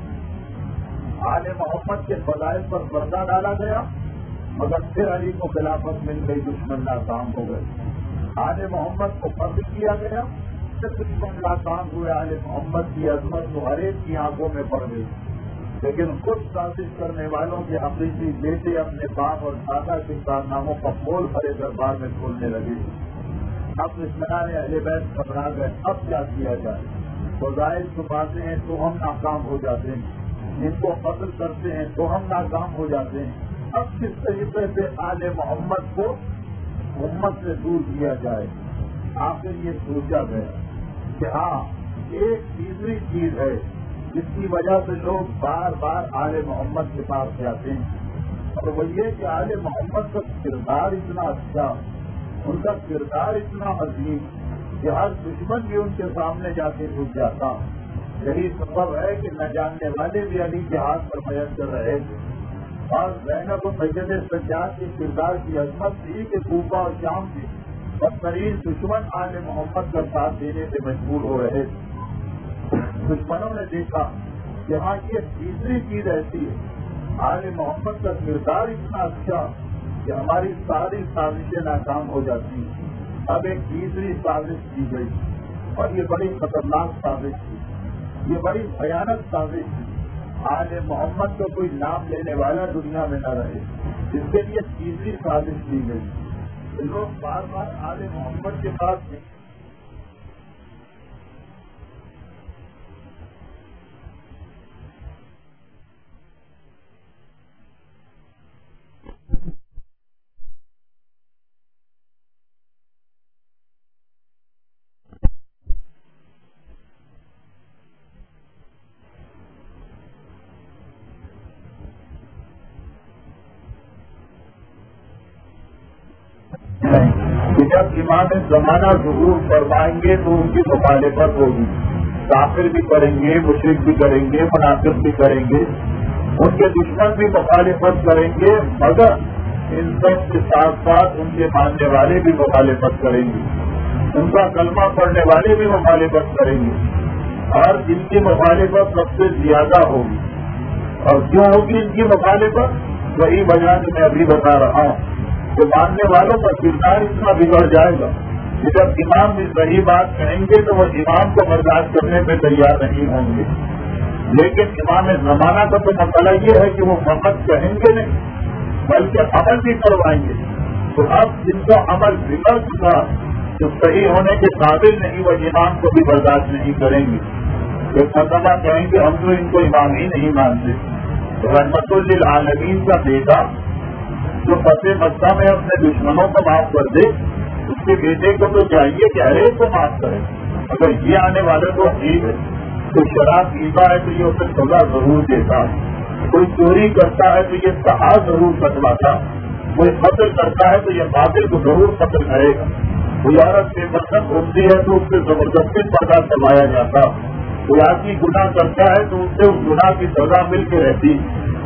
آل محمد کے فضائل پر پردہ ڈالا گیا، مگر پھر علی کو خلافت مل گئی، دشمن ناکام ہو گئے۔ آل محمد کو قتل کیا گیا، پھر دشمن ناکام ہوئے، آل محمد کی عظمت تو ہر ایک کی آنکھوں میں پڑ گئی، لیکن خود سازش کرنے والوں کے حقیقی بیٹے اپنے باپ اور دادا کے کارناموں کا پول بھرے دربار میں کھولنے لگے۔ اب دشمنان اہل بیت گھبرا گئے، اب کیا کیا جائے؟ فضائل چھپاتے ہیں تو ہم ناکام ہو جاتے ہیں، ان کو قتل کرتے ہیں تو ہم ناکام ہو جاتے ہیں، اب کس طریقے سے آل محمد کو امت سے دور کیا جائے؟ آخر یہ سوچا گیا کہ ہاں ایک تیسری چیز ہے جس کی وجہ سے لوگ بار بار آل محمد کے پاس جاتے ہیں، اور وہ یہ کہ آل محمد کا کردار اتنا اچھا، ان کا کردار اتنا عظیم کہ ہر دشمن بھی ان کے سامنے جا کے جھک جاتا۔ یہی سبب ہے کہ نہ جاننے والے بھی علی کے ہاتھ پر بیعت کر رہے تھے، اور زینب و سید سجاد کے کردار کی عظمت تھی کہ کوفہ اور شام کی بدترین دشمن آل محمد کا ساتھ دینے سے مجبور ہو رہے تھے۔ دشمنوں نے دیکھا کہ ہاں یہ تیسری چیز ایسی ہے، آل محمد کا کردار اتنا اچھا کہ ہماری ساری سازشیں ناکام ہو جاتی ہیں، اب ایک تیسری سازش کی گئی اور یہ بڑی خطرناک سازش تھی، یہ بڑی بھیانک سازش تھی۔ آل محمد کو کوئی نام لینے والا دنیا میں نہ رہے، اس کے لیے تیسری سازش کی گئی۔ لوگ بار بار آل محمد کے پاس کہ جب امام زمانہ ظہور فرمائیں گے تو ان کی مخالفت ہوگی، کافر بھی کریں گے، مشرک بھی کریں گے، منافق بھی کریں گے، ان کے دشمن بھی مخالفت کریں گے، مگر ان سب کے ساتھ ساتھ ان کے ماننے والے بھی مخالفت کریں گے، ان کا کلمہ پڑھنے والے بھی مخالفت کریں گے، اور جن کی مخالفت سب سے زیادہ ہوگی۔ اور کیوں ہوگی ان کی مخالفت؟ وہی وجہ جو میں ابھی بتا رہا ہوں کہ ماننے والوں کا کردار اتنا بگڑ جائے گا کہ جب امام بھی صحیح بات کہیں گے تو وہ امام کو برداشت کرنے پہ تیار نہیں ہوں گے۔ لیکن امام زمانہ کا تو مسئلہ یہ ہے کہ وہ فقط کہیں گے نہیں بلکہ عمل بھی کروائیں گے۔ تو اب جن کا عمل بگڑ چکا جو صحیح ہونے کے قابل نہیں، وہ امام کو بھی برداشت نہیں کریں گے۔ ایک مرتبہ کہیں گے ہم تو ان کو امام ہی نہیں مانتے۔ رحمت للعالمین کا بیٹا جو فتح مکہ میں اپنے دشمنوں کو معاف کر دے، اس کے بیٹے کو تو چاہیے کہ ہر ایک کو معاف کرے۔ اگر یہ آنے والے کو ٹھیک ہے، کوئی شراب پیتا ہے تو یہ اسے سزا ضرور دیتا، کوئی چوری کرتا ہے تو یہ سہا ضرور کٹواتا، کوئی قتل کرتا ہے تو یہ قاتل کو ضرور قتل کرے گا، کوئی عورت بے برکت گھومتی ہے تو اس سے زبردستی پردہ کروایا جاتا، کوئی آدمی گناہ کرتا ہے تو اس سے اس گناہ کی سزا مل کے رہتی۔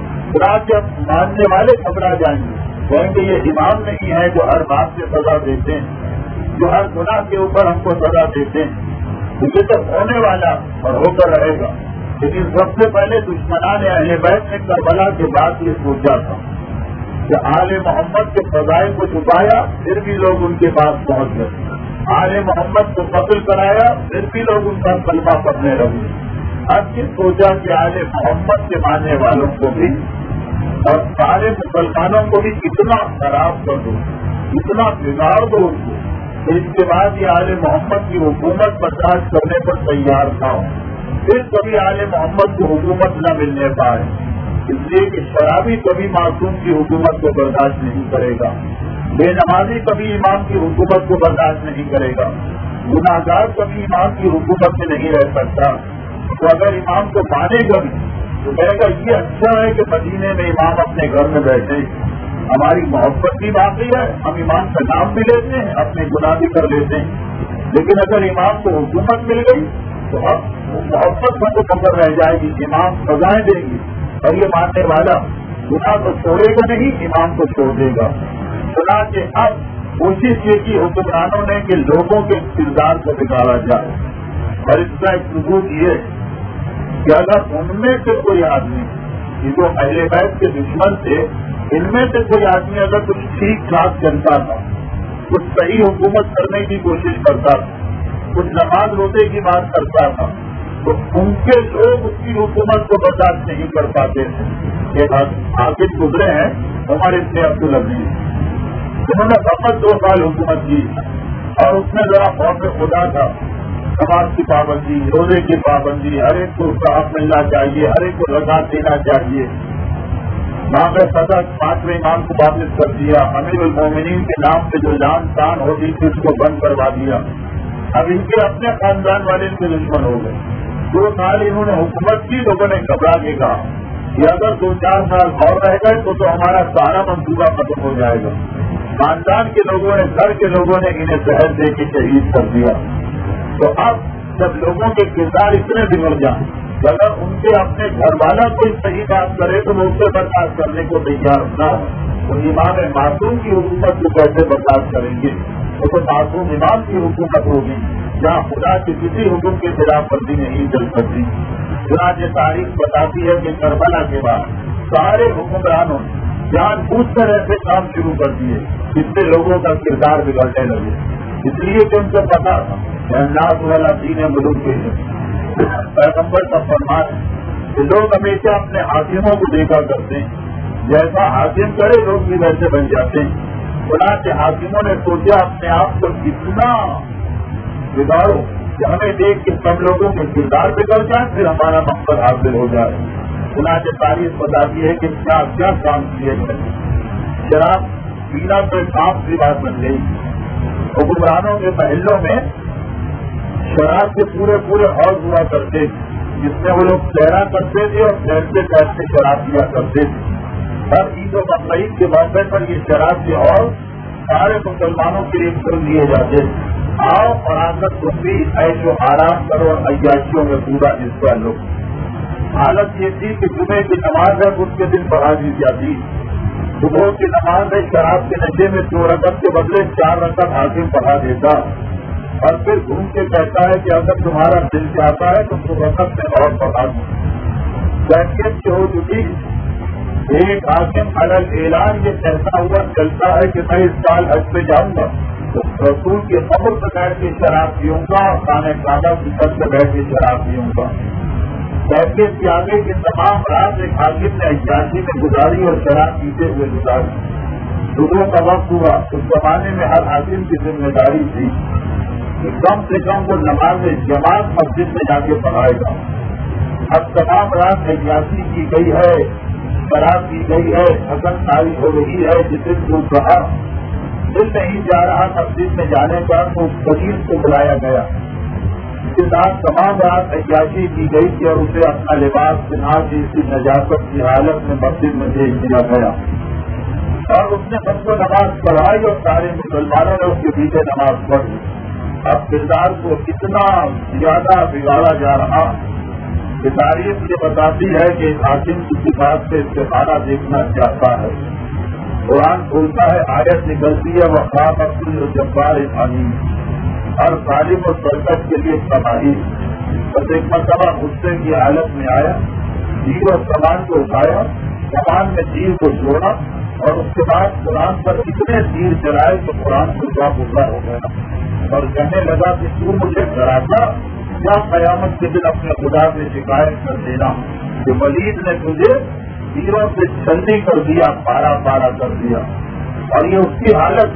جب ماننے والے گھبرا جائیں گے، کہیں گے یہ امام نہیں ہے جو ہر بات سے سزا دیتے ہیں، جو ہر گناہ کے اوپر ہم کو سزا دیتے ہیں، اسے تو ہونے والا اور ہو کر رہے گا۔ لیکن سب سے پہلے دشمنان اہل بیت نے کربلا کے بعد یہ سوچا تھا کہ آل محمد کے فضائل کو چھپایا پھر بھی لوگ ان کے پاس پہنچ گئے، آل محمد کو قتل کرایا پھر بھی لوگ ان کا کلمہ پڑھنے لگے۔ اب یہ سوچا کہ آل محمد کے ماننے والوں کو بھی اور سارے مسلمانوں کو بھی اتنا خراب کر دو، اتنا بگاڑ دو ان کو، تو اس کے بعد یہ آل محمد کی حکومت برداشت کرنے پر تیار تھا، پھر کبھی آل محمد کو حکومت نہ ملنے پائے، اس لیے کہ شرابی کبھی معصوم کی حکومت کو برداشت نہیں کرے گا، بے نمازی کبھی امام کی حکومت کو برداشت نہیں کرے گا، گناہ گار کبھی امام کی حکومت میں نہیں رہ سکتا۔ تو اگر امام کو مانے گا بھی تو کہے گا یہ اچھا ہے کہ مدینے میں امام اپنے گھر میں بیٹھے، ہماری محبت بھی باقی ہے، ہم امام کا نام بھی لیتے ہیں، اپنے گناہ بھی کر لیتے ہیں۔ لیکن اگر امام کو حکومت مل گئی تو اب محبت میں تو کمر رہ جائے گی، امام سزائیں دیں گی، اور یہ ماننے والا گناہ کو چھوڑے گا نہیں، امام کو چھوڑ دے گا۔ چنانچہ اب کوشش یہ کی حکمرانوں نے کہ لوگوں کے کردار کو بگاڑا جائے، اور اس کا ایک ثبوت یہ کہ اگر ان میں سے کوئی آدمی یہ جو اہل بیت کے دشمن تھے، ان میں سے کوئی آدمی اگر کچھ ٹھیک ٹھاک چلتا تھا، کچھ صحیح حکومت کرنے کی کوشش کرتا تھا، کچھ نماز روزے کی بات کرتا تھا، تو ان کے لوگ اس کی حکومت کو برداشت نہیں کر پاتے تھے۔ ایک حاکم گزرے ہیں عمر ابن عبدالعزیز، انہوں نے فقط دو سال حکومت کی اور اس میں ذرا خوف خدا تھا، نماز کی پابندی، روزے کی پابندی، ہر ایک کو اس کا حق ملنا چاہیے، ہر ایک کو زکات دینا چاہیے۔ وہاں پہ صدر پانچویں امام کو واپس کر دیا، امیر المومنین کے نام پہ جو جان تان ہوتی تھی اس کو بند کروا دیا۔ اب ان کے اپنے خاندان والے ان کے دشمن ہو گئے۔ دو سال انہوں نے حکومت کی، لوگوں نے گھبرا کے کہا کہ اگر دو چار سال اور رہ گئے تو تو ہمارا سارا منصوبہ ختم ہو جائے گا۔ خاندان کے لوگوں نے، گھر کے لوگوں نے انہیں زہر دے کے شہید کر دیا۔ تو اب جب لوگوں کے کردار اتنے بگڑ جائیں کہ اگر ان کے اپنے گھر والا کوئی صحیح بات کرے تو وہ اسے برداشت کرنے کو تیار نہ ہو، تو امام معصوم کی حکومت کو کیسے برداشت کریں گے؟ وہ تو معصوم امام کی حکومت ہوگی جہاں خدا کی کسی حکم کے خلاف ورزی نہیں چل سکتی۔ چنانچہ تاریخ بتاتی ہے کہ کربلا کے بعد سارے حکمرانوں جان بوجھ کر ایسے کام شروع کر دیے جس سے لوگوں کا کردار بگڑنے لگے۔ اس لیے کہ ان کو پتا تھا کہ اللہ والا دین ملک کے پیغمبر کا فرمان کہ لوگ ہمیشہ اپنے حاکموں کو دیکھا کرتے ہیں، جیسا حاکم کرے لوگ بھی ویسے بن جاتے ہیں۔ چنانچہ حاکموں نے سوچا اپنے آپ کو کتنا بگاڑو کہ ہمیں دیکھ کے سب لوگوں کے کردار بگڑ جائے، پھر ہمارا مقصد حاصل ہو جائے۔ چنانچہ تاریخ بتاتی ہے کہ کیا کیا کام کیے گئے۔ شراب پینا تو کام کی بات بن گئی۔ حکمرانوں کے محلوں میں شراب کے پورے پورے ہاؤس ہوا کرتے جس میں وہ لوگ سیرا کرتے تھے اور تیرتے تیرتے شراب پیا کرتے تھے۔ ہر عید و بقرعید کے موقع پر یہ شراب کے اور سارے مسلمانوں کے لیے کھول دیے جاتے آؤ اور آ کر تم بھی ایسو آرام کرو اور عیاشیوں میں پورا حصہ لو۔ حالت یہ تھی کہ جمعے کی نماز ہے اس کے دن پڑھا دی جاتی، صبح کی نماز ہے شراب کے نشے میں دو رکعت کے بدلے چار رکعت حاکم پڑھا دیتا اور پھر گھوم کے کہتا ہے کہ اگر تمہارا دل چاہتا ہے تو دو رکعت میں اور پڑھا دوں۔ کیفیت ہو چکی، ایک حاکم الگ اعلان یہ کہتا ہوا چلتا ہے کہ میں اس سال حج پہ جاؤں گا تو رسول کے قبر پہ بیٹھ کے شراب پیوں گا اور خانہ کعبہ کی چھت پہ بیٹھ کے شراب پیوں گا۔ کیفیت کے آگے کی تمام رات ایک حاکم نے عیاشی میں گزاری اور شراب پیتے ہوئے گزاری۔ صبح کا وقت ہوا، اس زمانے میں ہر حاکم کی ذمہ داری تھی کہ کم سے کم وہ نماز جماعت مسجد میں جا کے پڑھائے گا۔ اب تمام رات عیاشی کی گئی ہے، شراب کی گئی ہے، حسن تاری ہو رہی ہے، جسے ڈوب رہا دل نہیں جا رہا مسجد میں جانے کا تو وکیل کو بلایا گیا۔ اس کے ساتھ تمام رات عیاشی کی گئی تھی اور اسے اپنا لباس پہنا کے اس کی نجاست کی حالت میں مسجد میں بھیج دیا گیا اور اس نے سب کو نماز پڑھائی اور سارے مسلمانوں نے اس کے پیچھے نماز پڑھی۔ اب کردار کو کتنا زیادہ بگاڑا جا رہا کہ تاریخ یہ بتاتی ہے کہ ایک حاکم کی صفات سے استفادہ دیکھنا چاہتا ہے۔ قرآن کھولتا ہے، آیت نکلتی ہے وہ خواب اپنی اور جبار پانی اور ظالم اور سرکش کے لیے تباہی۔ بس ایک مرتبہ غصے کی حالت میں آیا، تیر اور کمان کو اٹھایا، کمان میں تیر کو جوڑا اور اس کے بعد قرآن پر اتنے تیر چلائے کہ قرآن کو جا بھولا ہو گیا اور کہنے لگا کہ تو مجھے ڈراتا کیا قیامت کے دن اپنے خدا سے شکایت کر دینا کہ ولید نے تجھے تیروں سے چھلنی کر دیا، پارا پارا کر دیا۔ اور یہ اس کی حالت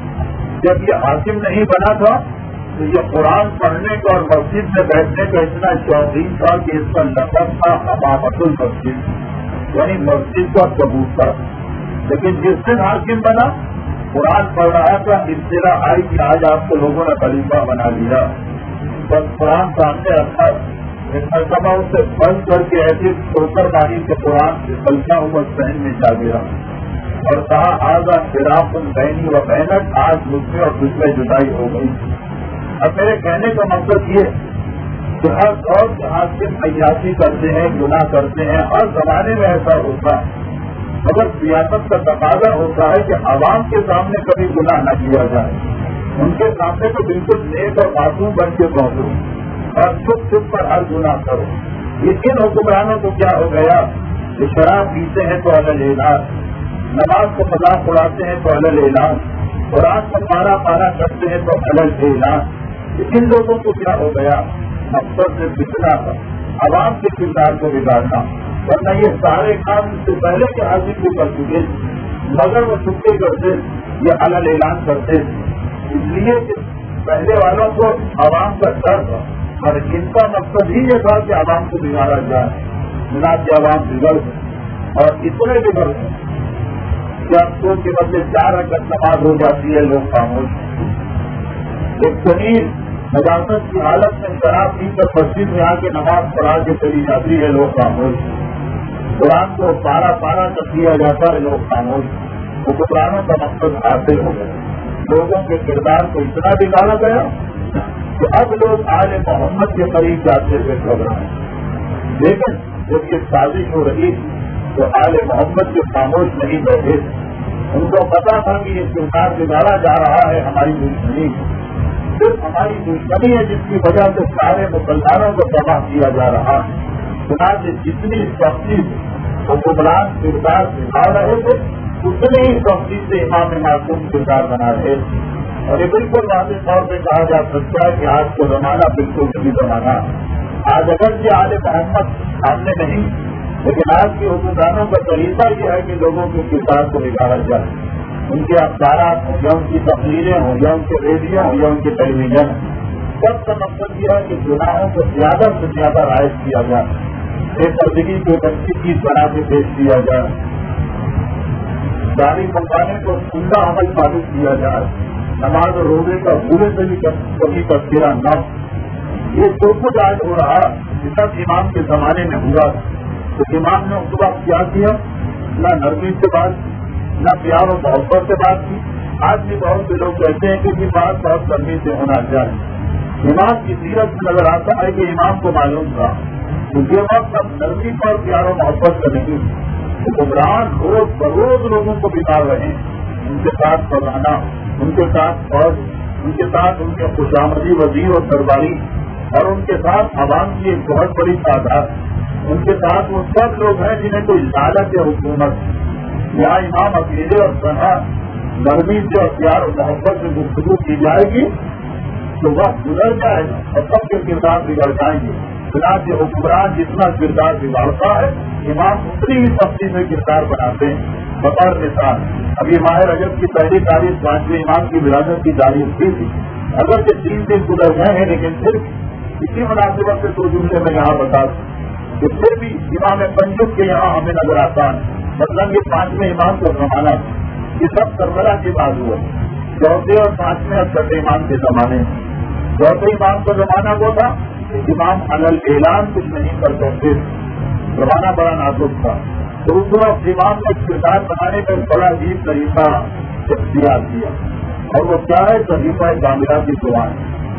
جب یہ حاکم نہیں بنا تھا تو یہ قرآن پڑھنے کا اور مسجد میں بیٹھنے کا اتنا شوقین تھا کہ اس کا لقب تھا امامت المسجد، یعنی مسجد کا ثبوت تھا۔ لیکن جس دن حاکم بنا قرآن پڑھ رہا تھا، ابتلا آئی کہ آج آپ کو لوگوں نے خلیفہ بنا لیا، بس قرآن سامنے رکھا، ایک مرتبہ اسے بند کر کے ایسی ٹوکر ماری کہ قرآن سے چلتا ہوا ذہن میں جا گیا اور کہا آزا فراق بینی و بینک، آج مجھ میں اور تجھ میں جدائی ہو گئی۔ اب میرے کہنے کا مقصد یہ کہ ہر دور کے حاکم عیاشی کرتے ہیں، گناہ کرتے ہیں، ہر زمانے میں ایسا ہوتا ہے، مگر سیاست کا تقاضا ہوتا ہے کہ عوام کے سامنے کبھی گناہ نہ کیا جائے، ان کے سامنے تو بالکل نیک اور معصوم بن کے پہنچو اور چھپ چھپ پر ہر گناہ کرو۔ لیکن حکمرانوں کو کیا ہو گیا کہ شراب پیتے ہیں تو الگ اعلان، نماز کو مذاق اڑاتے ہیں تو الگ اعلان، قرآن کو پارا پارا کرتے ہیں تو الگ اعلان۔ ان لوگوں کو کیا ہو گیا؟ مقصد سے بچنا تھا، عوام کے کردار کو بگاڑنا، ورنہ یہ سارے کام اس سے پہلے کے حاضر بھی کر چکے مگر وہ چھپے کرتے، یہ الگ اعلان کرتے، اس لیے کہ پہلے والوں کو عوام کا ڈر تھا اور ان کا مقصد ہی یہ تھا کہ عوام کو بگاڑا جائے، جنا کہ عوام بگڑ گئے اور اتنے بگڑ گئے کہ اب تو کے بدلے چار رکعت نماز ہو جاتی ہے، لوگ خاموش۔ ایک شریر نجاست کی حالت میں شراب پی کر مسجد میں آ کے نماز پڑھا کے چلی جاتی ہے، لوگ خاموش۔ قرآن کو پارا پارا کر دیا جاتا ہے، لوگ خاموش۔ حکمرانوں کا مقصد حاصل ہو گیا، لوگوں کے کردار کو اتنا بگاڑا گیا کہ اب لوگ آل محمد کے قریب جاتے ہوئے گھبرائے، لیکن جب یہ سازش ہو رہی تو آل محمد کے خاموش نہیں بیٹھے، ان کو پتا تھا کہ یہ کردار بگاڑا جا رہا ہے، ہماری دشمنی صرف ہماری دشمنی ہے جس کی وجہ سے سارے مسلمانوں کو تباہ کیا جا رہا ہے۔ چنانچہ جتنی سختی حکمران کردار بگاڑ رہے تھے اتنی ہی سختی سے امام معصوم کردار بنا رہے تھے۔ اور یہ بالکل واضح طور پہ کہا جا سکتا ہے کہ آج کا زمانہ بالکل نہیں زمانہ. آج اگر یہ آل محمد سامنے نہیں، لیکن آج کے حکمرانوں کا طریقہ یہ ہے کہ لوگوں کے کردار کو بگاڑا جائے، ان کے افطارات ہوں یا ان کی تقریریں ہوں یا ان کے ریڈیو ہوں یا ان کے ٹیلی ویژن، سب کا مقصد یہ ہے کہ گناہوں کو زیادہ سے زیادہ رائج کیا جائے، بے پردگی کو ایک اچھی چیز بنا کے پیش کیا جائے، داڑھی منگوانے کو عمدہ عمل ثابت کیا جائے، نماز اور روزے کا بورے سے بھی کبھی تذکرہ نہ. یہ جو کچھ آج ہو رہا یہ سب امام کے زمانے میں ہوا. تو امام نے اس وقت کیا کیا؟ نہ نرمی سے بات، نہ پیار و محبت سے بات کی. آج بھی بہت سے لوگ کہتے ہیں کہ یہ بات بہت نرمی سے ہونا چاہیے. امام کی سیرت میں نظر آتا ہے کہ امام کو معلوم تھا کہ یہ وقت اب نرمی پر پیار و محبت کا نہیں. حکمران روز بروز لوگوں کو بگاڑ رہے ہیں، ان کے ساتھ پڑھانا، ان کے ساتھ فوج، ان کے ساتھ ان کے خوشامدی وزیر اور درباری، اور ان کے ساتھ عوام کی ایک بہت بڑی تعداد. ان کے ساتھ وہ سب لوگ ہیں جنہیں کوئی لالچ ہے حکومت. یہاں امام اکیلے اور تنہا نرمی سے اور پیار اور محبت سے گفتگو کی جائے گی تو وقت گزر جائے گا اور سب کے کردار بگڑ جائیں گے. چنانچہ حکمران جتنا کردار بگاڑتا ہے امام اتنی ہی سختی میں کردار بناتے ہیں. بطور مثال ابھی ماہ رجب کی پہلی تاریخ پانچویں امام کی ولادت کی تاریخ کی تھی. اگر کہ تین دن گزر گئے ہیں لیکن پھر اسی مناسبت سے دو جملے میں یہاں بتا دوں کہ پھر بھی امام پنجب کے یہاں ہمیں نظر آتا ہے. مطلب یہ پانچویں امام کا زمانہ یہ سب کربلا کے بعد ہوا. چوتھے اور پانچویں اور چھٹے امام کے زمانے میں چوتھے امام کا زمانہ وہ تھا کہ امام علل اعلان کچھ نہیں کر سکتے، زمانہ بڑا نازک تھا. تو اس وقت امام نے کردار بنانے کا بڑا عجیب طریقہ اختیار کیا اور وہ کیا ہے؟ صحیفہ کاملہ کی دعائیں.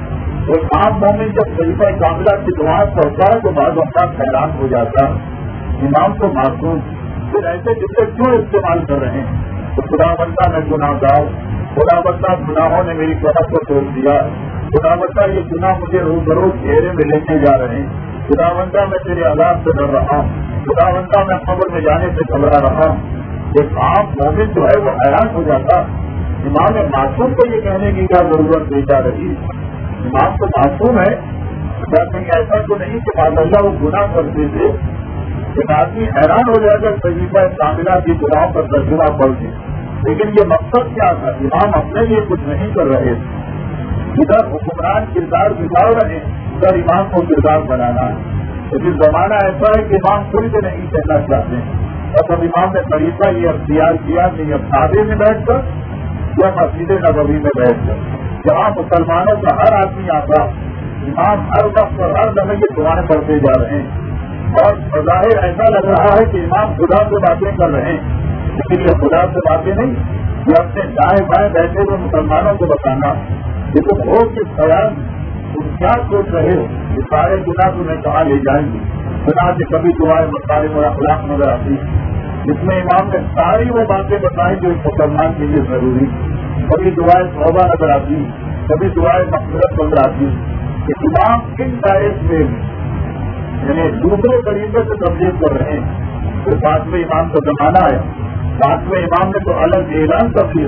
ایک عام مومن جب صحیفہ کاملہ کی دعائیں پڑھتا ہے تو بعض اوقات حیران ہو جاتا ہے امام کو معصوم پھر ایسے جسے کیوں استعمال کر رہے ہیں. تو خدا بندہ میں گناہ گار، خدا بندہ گناہوں نے میری قدر کو توڑ دیا، خدا بندہ یہ گناہ مجھے روز بروز گھیرے میں لینے جا رہے ہیں، خدا بندہ میں تیرے عذاب سے ڈر رہا ہوں، خدا بندہ میں قبر میں جانے سے گھبرا رہا ہوں. ایک عام مومن جو ہے وہ حیران ہو جاتا. امام معصوم کو یہ کہنے کی کیا ضرورت دی جا رہی؟ امام تو معصوم ہے، کہیں ایسا تو نہیں کہ بعد اللہ وہ گناہ کرتے تھے. ایک آدمی حیران ہو جائے گا صحیفہ کاملہ کی دعاؤں پر ترجمہ پڑھ کے. لیکن یہ مقصد کیا تھا؟ امام اپنے لیے کچھ نہیں کر رہے تھے. ادھر حکمران کردار بگاڑ رہے ہیں، ادھر امام کو کردار بنانا ہے. لیکن زمانہ ایسا ہے کہ امام کھل کے نہیں کہنا چاہتے ہیں. اور اب امام نے طریقہ یہ اختیار کیا کہ یہ کعبے میں بیٹھ کر یا مسجد نبوی میں بیٹھ کر جہاں مسلمانوں کا ہر آدمی آتا امام ہر وقت اور ہر دفعہ یہ دعائیں پڑھتے جا رہے ہیں. اور بظاہر ایسا لگ رہا ہے کہ امام خدا سے باتیں کر رہے ہیں، لیکن یہ خدا سے باتیں نہیں، یہ اپنے دائیں بائیں بیٹھے ہوئے مسلمانوں کو بتانا یہ تو ہو کہ خیال تم کیا سوچ رہے ہو یہ سارے گناہ تمہیں کہاں لے جائیں گے. خدا سے کبھی دعائیں مطالعے اور اخلاق نظر آتی جس میں امام نے ساری وہ باتیں بتائیں جو ایک مسلمان کے لیے ضروری. کبھی دعائیں توبہ نظر آتی، کبھی دعائیں مغفرت نظر آتی. کہ امام کن ڈائریکٹ میں یعنی دوسرے طریقے سے تبدیل کر رہے ہیں. پھر پانچویں امام کا زمانہ ہے، پانچویں امام نے تو الگ اعلان تبدیل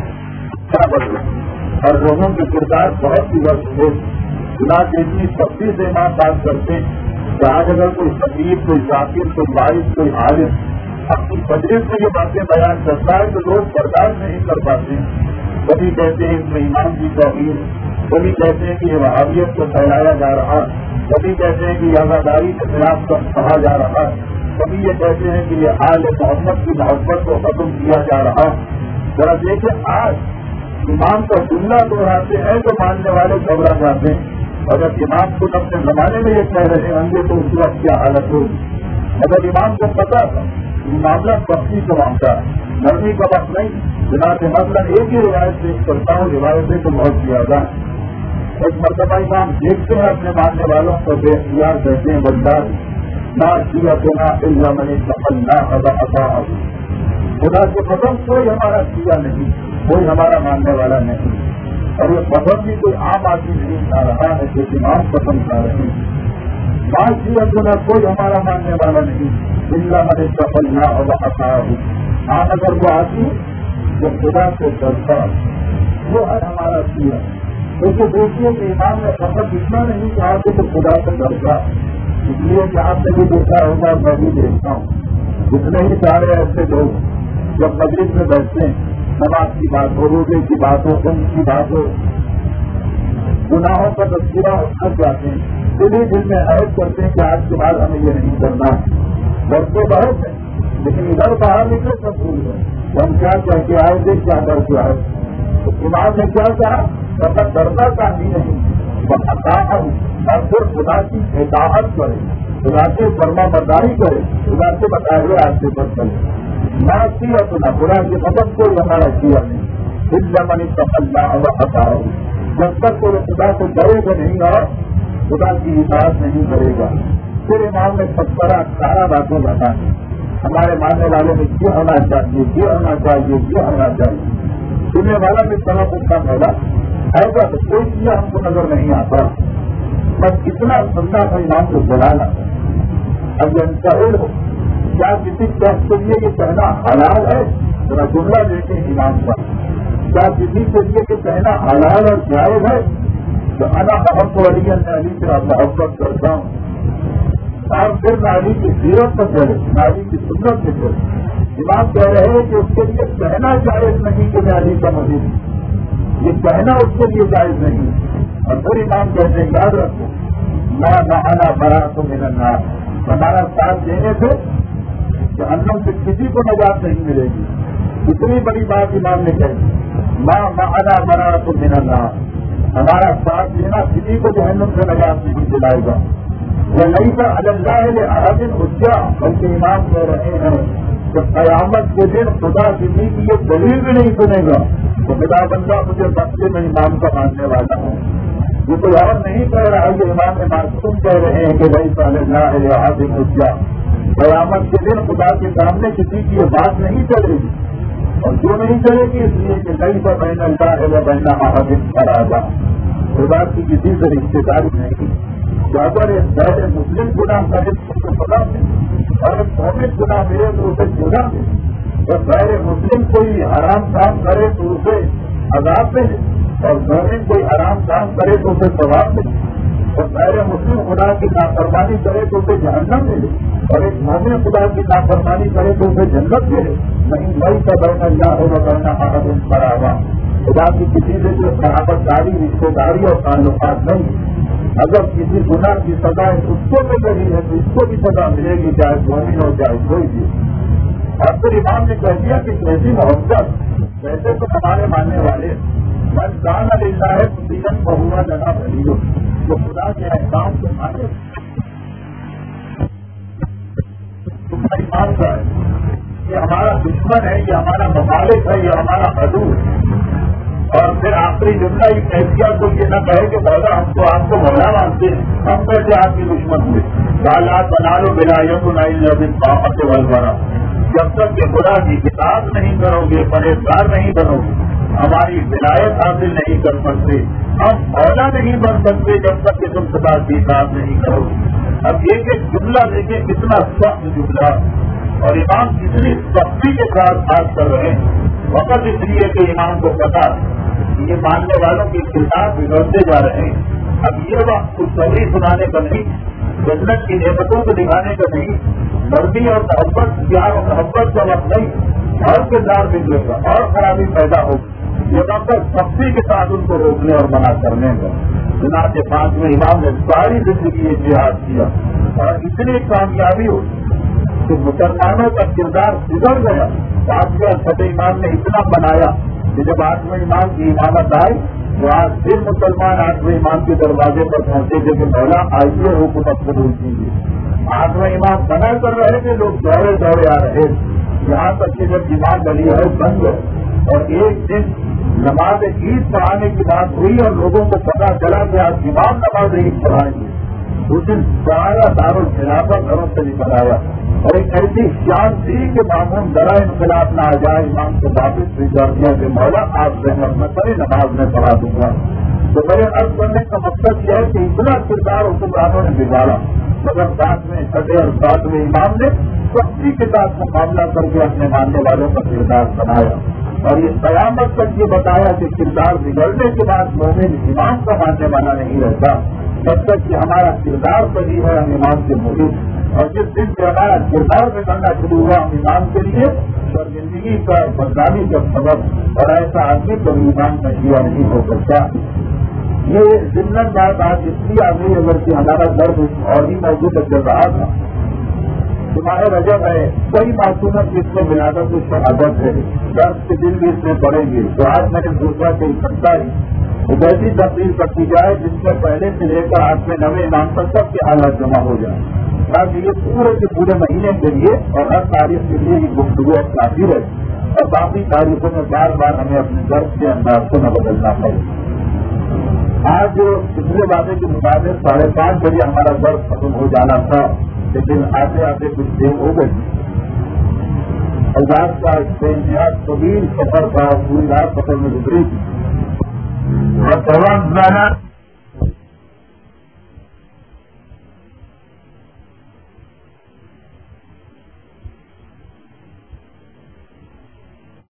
کیا بدلا اور لوگوں کے کردار بہت ہی وقت ہو چنا کے اتنی سختی سے امام بات کرتے ہیں کہ آج اگر کوئی تکلیف، کوئی ذاکر، کوئی بارش، کوئی حالت اپنی مجلس میں یہ باتیں بیان کرتا ہے تو لوگ برداشت نہیں کر پاتے. کبھی کہتے ہیں اس میں امام کی توہین، کبھی کہتے ہیں کہ یہ وہابیت کو پھیلایا جا رہا، کبھی کہتے ہیں کہ یہ آزاداری کے خلاف کہا جا رہا، کبھی یہ کہتے ہیں کہ یہ آل محمد کی محبت کو ختم کیا جا رہا. ذرا دیکھیں آج امام کا جملہ دہراتے ہیں تو ماننے والے گھبرا جاتے ہیں. اگر امام کو اپنے زمانے میں یہ کہہ رہے ہوں گے تو اس وقت کیا حالت ہوگی. اگر امام کو پتا تھا معاملہ سختی کا معاملہ نرمی کا وقت نہیں. جناب مسئلہ ایک ہی روایت پیش کرتا ہوں، روایتیں تو بہت زیادہ. ایک مرتبہ امام دیکھتے ہیں اپنے ماننے والوں کو بے اختیار کہتے ہیں بندار نہ کیا تو نہ علم نے سفل نہ ادا عطا خدا کے قدم کوئی ہمارا کیا نہیں، کوئی ہمارا ماننے والا نہیں. اور یہ قدم بھی کوئی عام آدمی نہیں کھا رہا ہے جو امام پسند کھا رہے ہیں. بات کیا تو نہ کوئی ہمارا ماننے والا نہیں، علم نے سفل نہ ادا عطا. آج اگر وہ آدمی جو خدا سے ڈرتا وہ ہے ہمارا سیرت. کیونکہ دیکھیے کہ امام نے فقط اتنا نہیں کہا کہ تو خدا سے ڈرتا, اس لیے کہ آپ نے بھی دیکھا ہوگا, میں بھی دیکھتا ہوں جتنے ہی سارے ایسے لوگ جب مجلس میں بیٹھتے ہیں, نماز کی بات ہو, روزے کی بات ہو, ان کی بات ہو, گناہوں کا تذکرہ کر جاتے ہیں, دل ہی دل میں عہد کرتے ہیں کہ آج کے بعد ہمیں یہ نہیں کرنا. ڈرتے بہت ہیں لیکن ادھر باہر نکلے سب بھول گئے. ہم کیا کہہ کے آئے تھے, کیا ڈر کے آئے. تو امام نے کیا کہا, ڈرنا ڈرنا کافی نہیں, بتا اور پھر خدا کی اطاعت کرے, خدا سے فرما برداری کرے, خدا سے بتائے ہوئے راستے پر چلے. نہ کیا تو نہ خدا کے قدم کوئی ہمارا کیا نہیں. پھر جمنی تفلا اور بتاؤ, جب تک کوئی خدا سے ڈرے گا نہیں اور خدا کی اطاعت نہیں کرے گا. پھر امام نے سترہ اٹھارہ باتیں بتائیں. ہمارے ماننے والوں میں یہ ہونا چاہیے, یہ ہونا چاہیے, یہ ہونا چاہیے. سننے والا بھی طرح پوچھنا پڑا ایسا تو کوئی چیز ہم کو نظر نہیں آتا, بس کتنا سننا تھا امام کو جلانا. اب یہ انتہل ہو, کیا کسی شخص کے لیے یہ کہنا حلال ہے؟ ذرا جملہ دیکھیں امام کا. کیا کسی کے لیے یہ کہنا حلال اور جائز ہے کہ انا محبت علی علی سے محبت کرتا ہوں, اور پھر نالی کی سیرت پر چلے, نالی کی سنت سے چلے. امام کہہ رہے ہیں کہ اس کے لیے کہنا جائز نہیں کہ میں علی کا مزید, یہ کہنا اس کے لیے جائز نہیں. اور پھر امام کہتے ہیں یاد رکھو, نہ نہانا بڑا تو میرا نام, ہمارا ساتھ دینے سے جہنم سے کسی کو نجات نہیں ملے گی. اتنی بڑی بات امام نے کہی, ماں نہانا بڑا تو میرا نام, ہمارا ساتھ دینا کسی کو جہنم سے نجات نہیں دلائے گا. وہ نہیں تھا اللہ عالم حجا, بلکہ امام کہہ رہے ہیں کہ قیامت کے دن خدا کسی کی یہ دلیل بھی نہیں سنے گا تو خدا بندہ مجھے بخشے میں امام کا ماننے والا ہوں. یہ کوئی اور نہیں کہہ رہا, یہ امام معصوم کہہ رہے ہیں کہ بھائی صلی اللہ عالم حجا. قیامت کے دن خدا کے سامنے کسی کی یہ بات نہیں چلے گی, اور جو نہیں چلے گی اس لیے کہ نہیں تو بہن اللہ ہے بہنا حاضر خرابہ, خدا کی کسی سے رشتے داری نہیں. اگر غیر مسلم گناہ کرے تو اسے پتا نہیں, اور مومن گناہ ملے تو اسے گناہ ملے. اور غیر مسلم کوئی حرام کام کرے تو اسے عذاب ملے, اور مومن کوئی حرام کام کرے تو اسے ثواب ملے. اور غیر مسلم خدا کی نافرمانی کرے تو اسے جہنم ملے, اور ایک مومن خدا کی نافرمانی کرے تو اسے جنت ملے. نہیں بھائی کا بہن اللہ ہو بہنا حاضر خرابہ, خدا کی کسی سے جو صحابت داری رشتے داری اور تعلقات نہیں. اگر کسی گناہ کی سزا اس کو مل رہی ہے تو اس کو بھی سزا ملے گی, چاہے مومن ہو چاہے کوئی بھی. اور پھر امام نے کہہ دیا کہ کیسی محبت, ویسے تو ہمارے ماننے والے من کان للہ ہے مصیبت بہوا جگہ بھری ہو, جو خدا کے احکام کو مانے تمہاری مان کا ہے, یہ ہمارا دشمن ہے, یہ ہمارا مخالف ہے, یہ ہمارا حدود ہے. اور پھر آخری جملہ یہ کہہ دیا تو یہ نہ کہے کہ مولا ہم تو آپ کو مولا مانتے ہیں, ہم کیسے آپ کی دشمن ہوئے. بالات بنا لو بلایت نہیں باپت ولورا, جب تک کہ خدا کی کتاب نہیں کرو گے, پرہیزگار نہیں بنو گے, ہماری ولایت حاصل نہیں کر سکتے, ہم مولا نہیں بن سکتے جب تک کہ تم خدا کی کتاب نہیں کرو گے. اب ایک ایک جملہ دیکھیں کتنا سخت جملہ, اور امام کتنی سختی کے ساتھ بات کر رہے ہیں. وقت اس لیے کہ امام کو پتا یہ ماننے والوں کے خلاف بگڑتے جا رہے ہیں. اب یہ وقت خوشخبری سنانے کا نہیں, جنت کی نعمتوں کو دکھانے کا نہیں, مرضی اور محبت پیار اور محبت کا وقت نہیں, اور کردار بگڑے گا اور خرابی پیدا ہوگی. یہ وقت سختی کے ساتھ ان کو روکنے اور منع کرنے کا. چنانچہ پانچویں امام نے ساری زندگی یہ جہاد کیا, اور اتنی کامیابی ہوئی کہ مسلمانوں کا کردار بگڑ گیا. پانچویں چھٹے امام نے اتنا بنایا کہ جب آٹھویں امام کی امامت آئی تو آج پھر مسلمان آٹھویں امام کے دروازے پر پہنچے تھے کہ مولا آئیے حکومت قبول کیجیے. آٹھویں امام بنا کر رہے تھے, لوگ دوڑے دوڑے آ رہے تھے, یہاں تک کہ جب امام علی ہے بن گئے. اور ایک دن نماز عید پڑھانے کی بات ہوئی اور لوگوں کو پتا چلا کہ آج امام نماز عید پڑھائیں گے. اس دن سارا دار الخلافہ گھروں سے نکل آیا, اور ایک ایسی شان تھی کہ معمول ذرا انقلاب نہ آ جائے. امام کو واپس بھی کر دیا کہ مولا آپ رحمت نہ کریں, نماز میں پڑھا دوں گا. تو میرے عرض کرنے کا مقصد یہ ہے کہ اتنا کردار حکمرانوں نے بگاڑا, مگر ساتویں چھٹے اور ساتویں امام نے سختی کے ساتھ مقابلہ کر کے اپنے ماننے والوں کا کردار بنایا. اور یہ قیامت تک یہ بتایا کہ کردار بگڑنے کے بعد مومن ایمان کا ماننے والا نہیں رہتا، جب تک کہ ہمارا کردار صحیح ہے ہم ایمان سے محیط، اور جس دن سے ہمارا کردار بگڑنا شروع ہوا ہم ایمان کے لیے شرمندگی کا بدنامی کا سبب، اور ایسا آدمی کبھی ایمان کا شیعہ نہیں ہو سکتا۔ یہ ضمن بات آج اس لیے آ گئی اگر کہ ہمارا درد اور ہی موضوع تک چل رہا تھا۔ تمہارے رجب ہے کوئی معصومت جس میں ولادت کی شہادت ہے، درد کے دن بھی اس میں پڑیں گے، تو آج میں نے دوسرا سے اکٹھا ہی ایسی تبدیل کرتی جائے جس میں پہلے سے لے کر آج میں نوے امام تک سب کے حالات جمع ہو جائیں، تاکہ یہ پورے کے پورے مہینے کے لیے اور ہر تاریخ کے لیے یہ گفتگو اب کافی رہے، اور باقی تاریخوں میں بار بار ہمیں اپنے درد کے انداز کو نہ بدلنا پڑے۔ آج جو پچھلے وعدے کے مطابق ساڑھے پانچ بجے ہمارا درد ختم ہو جانا تھا، لیکن آتے آتے کچھ دیر ہو گئی۔ اللہ کا بے نہایت طویل سفر تھا، پوری رات سفر میں گزری تھی۔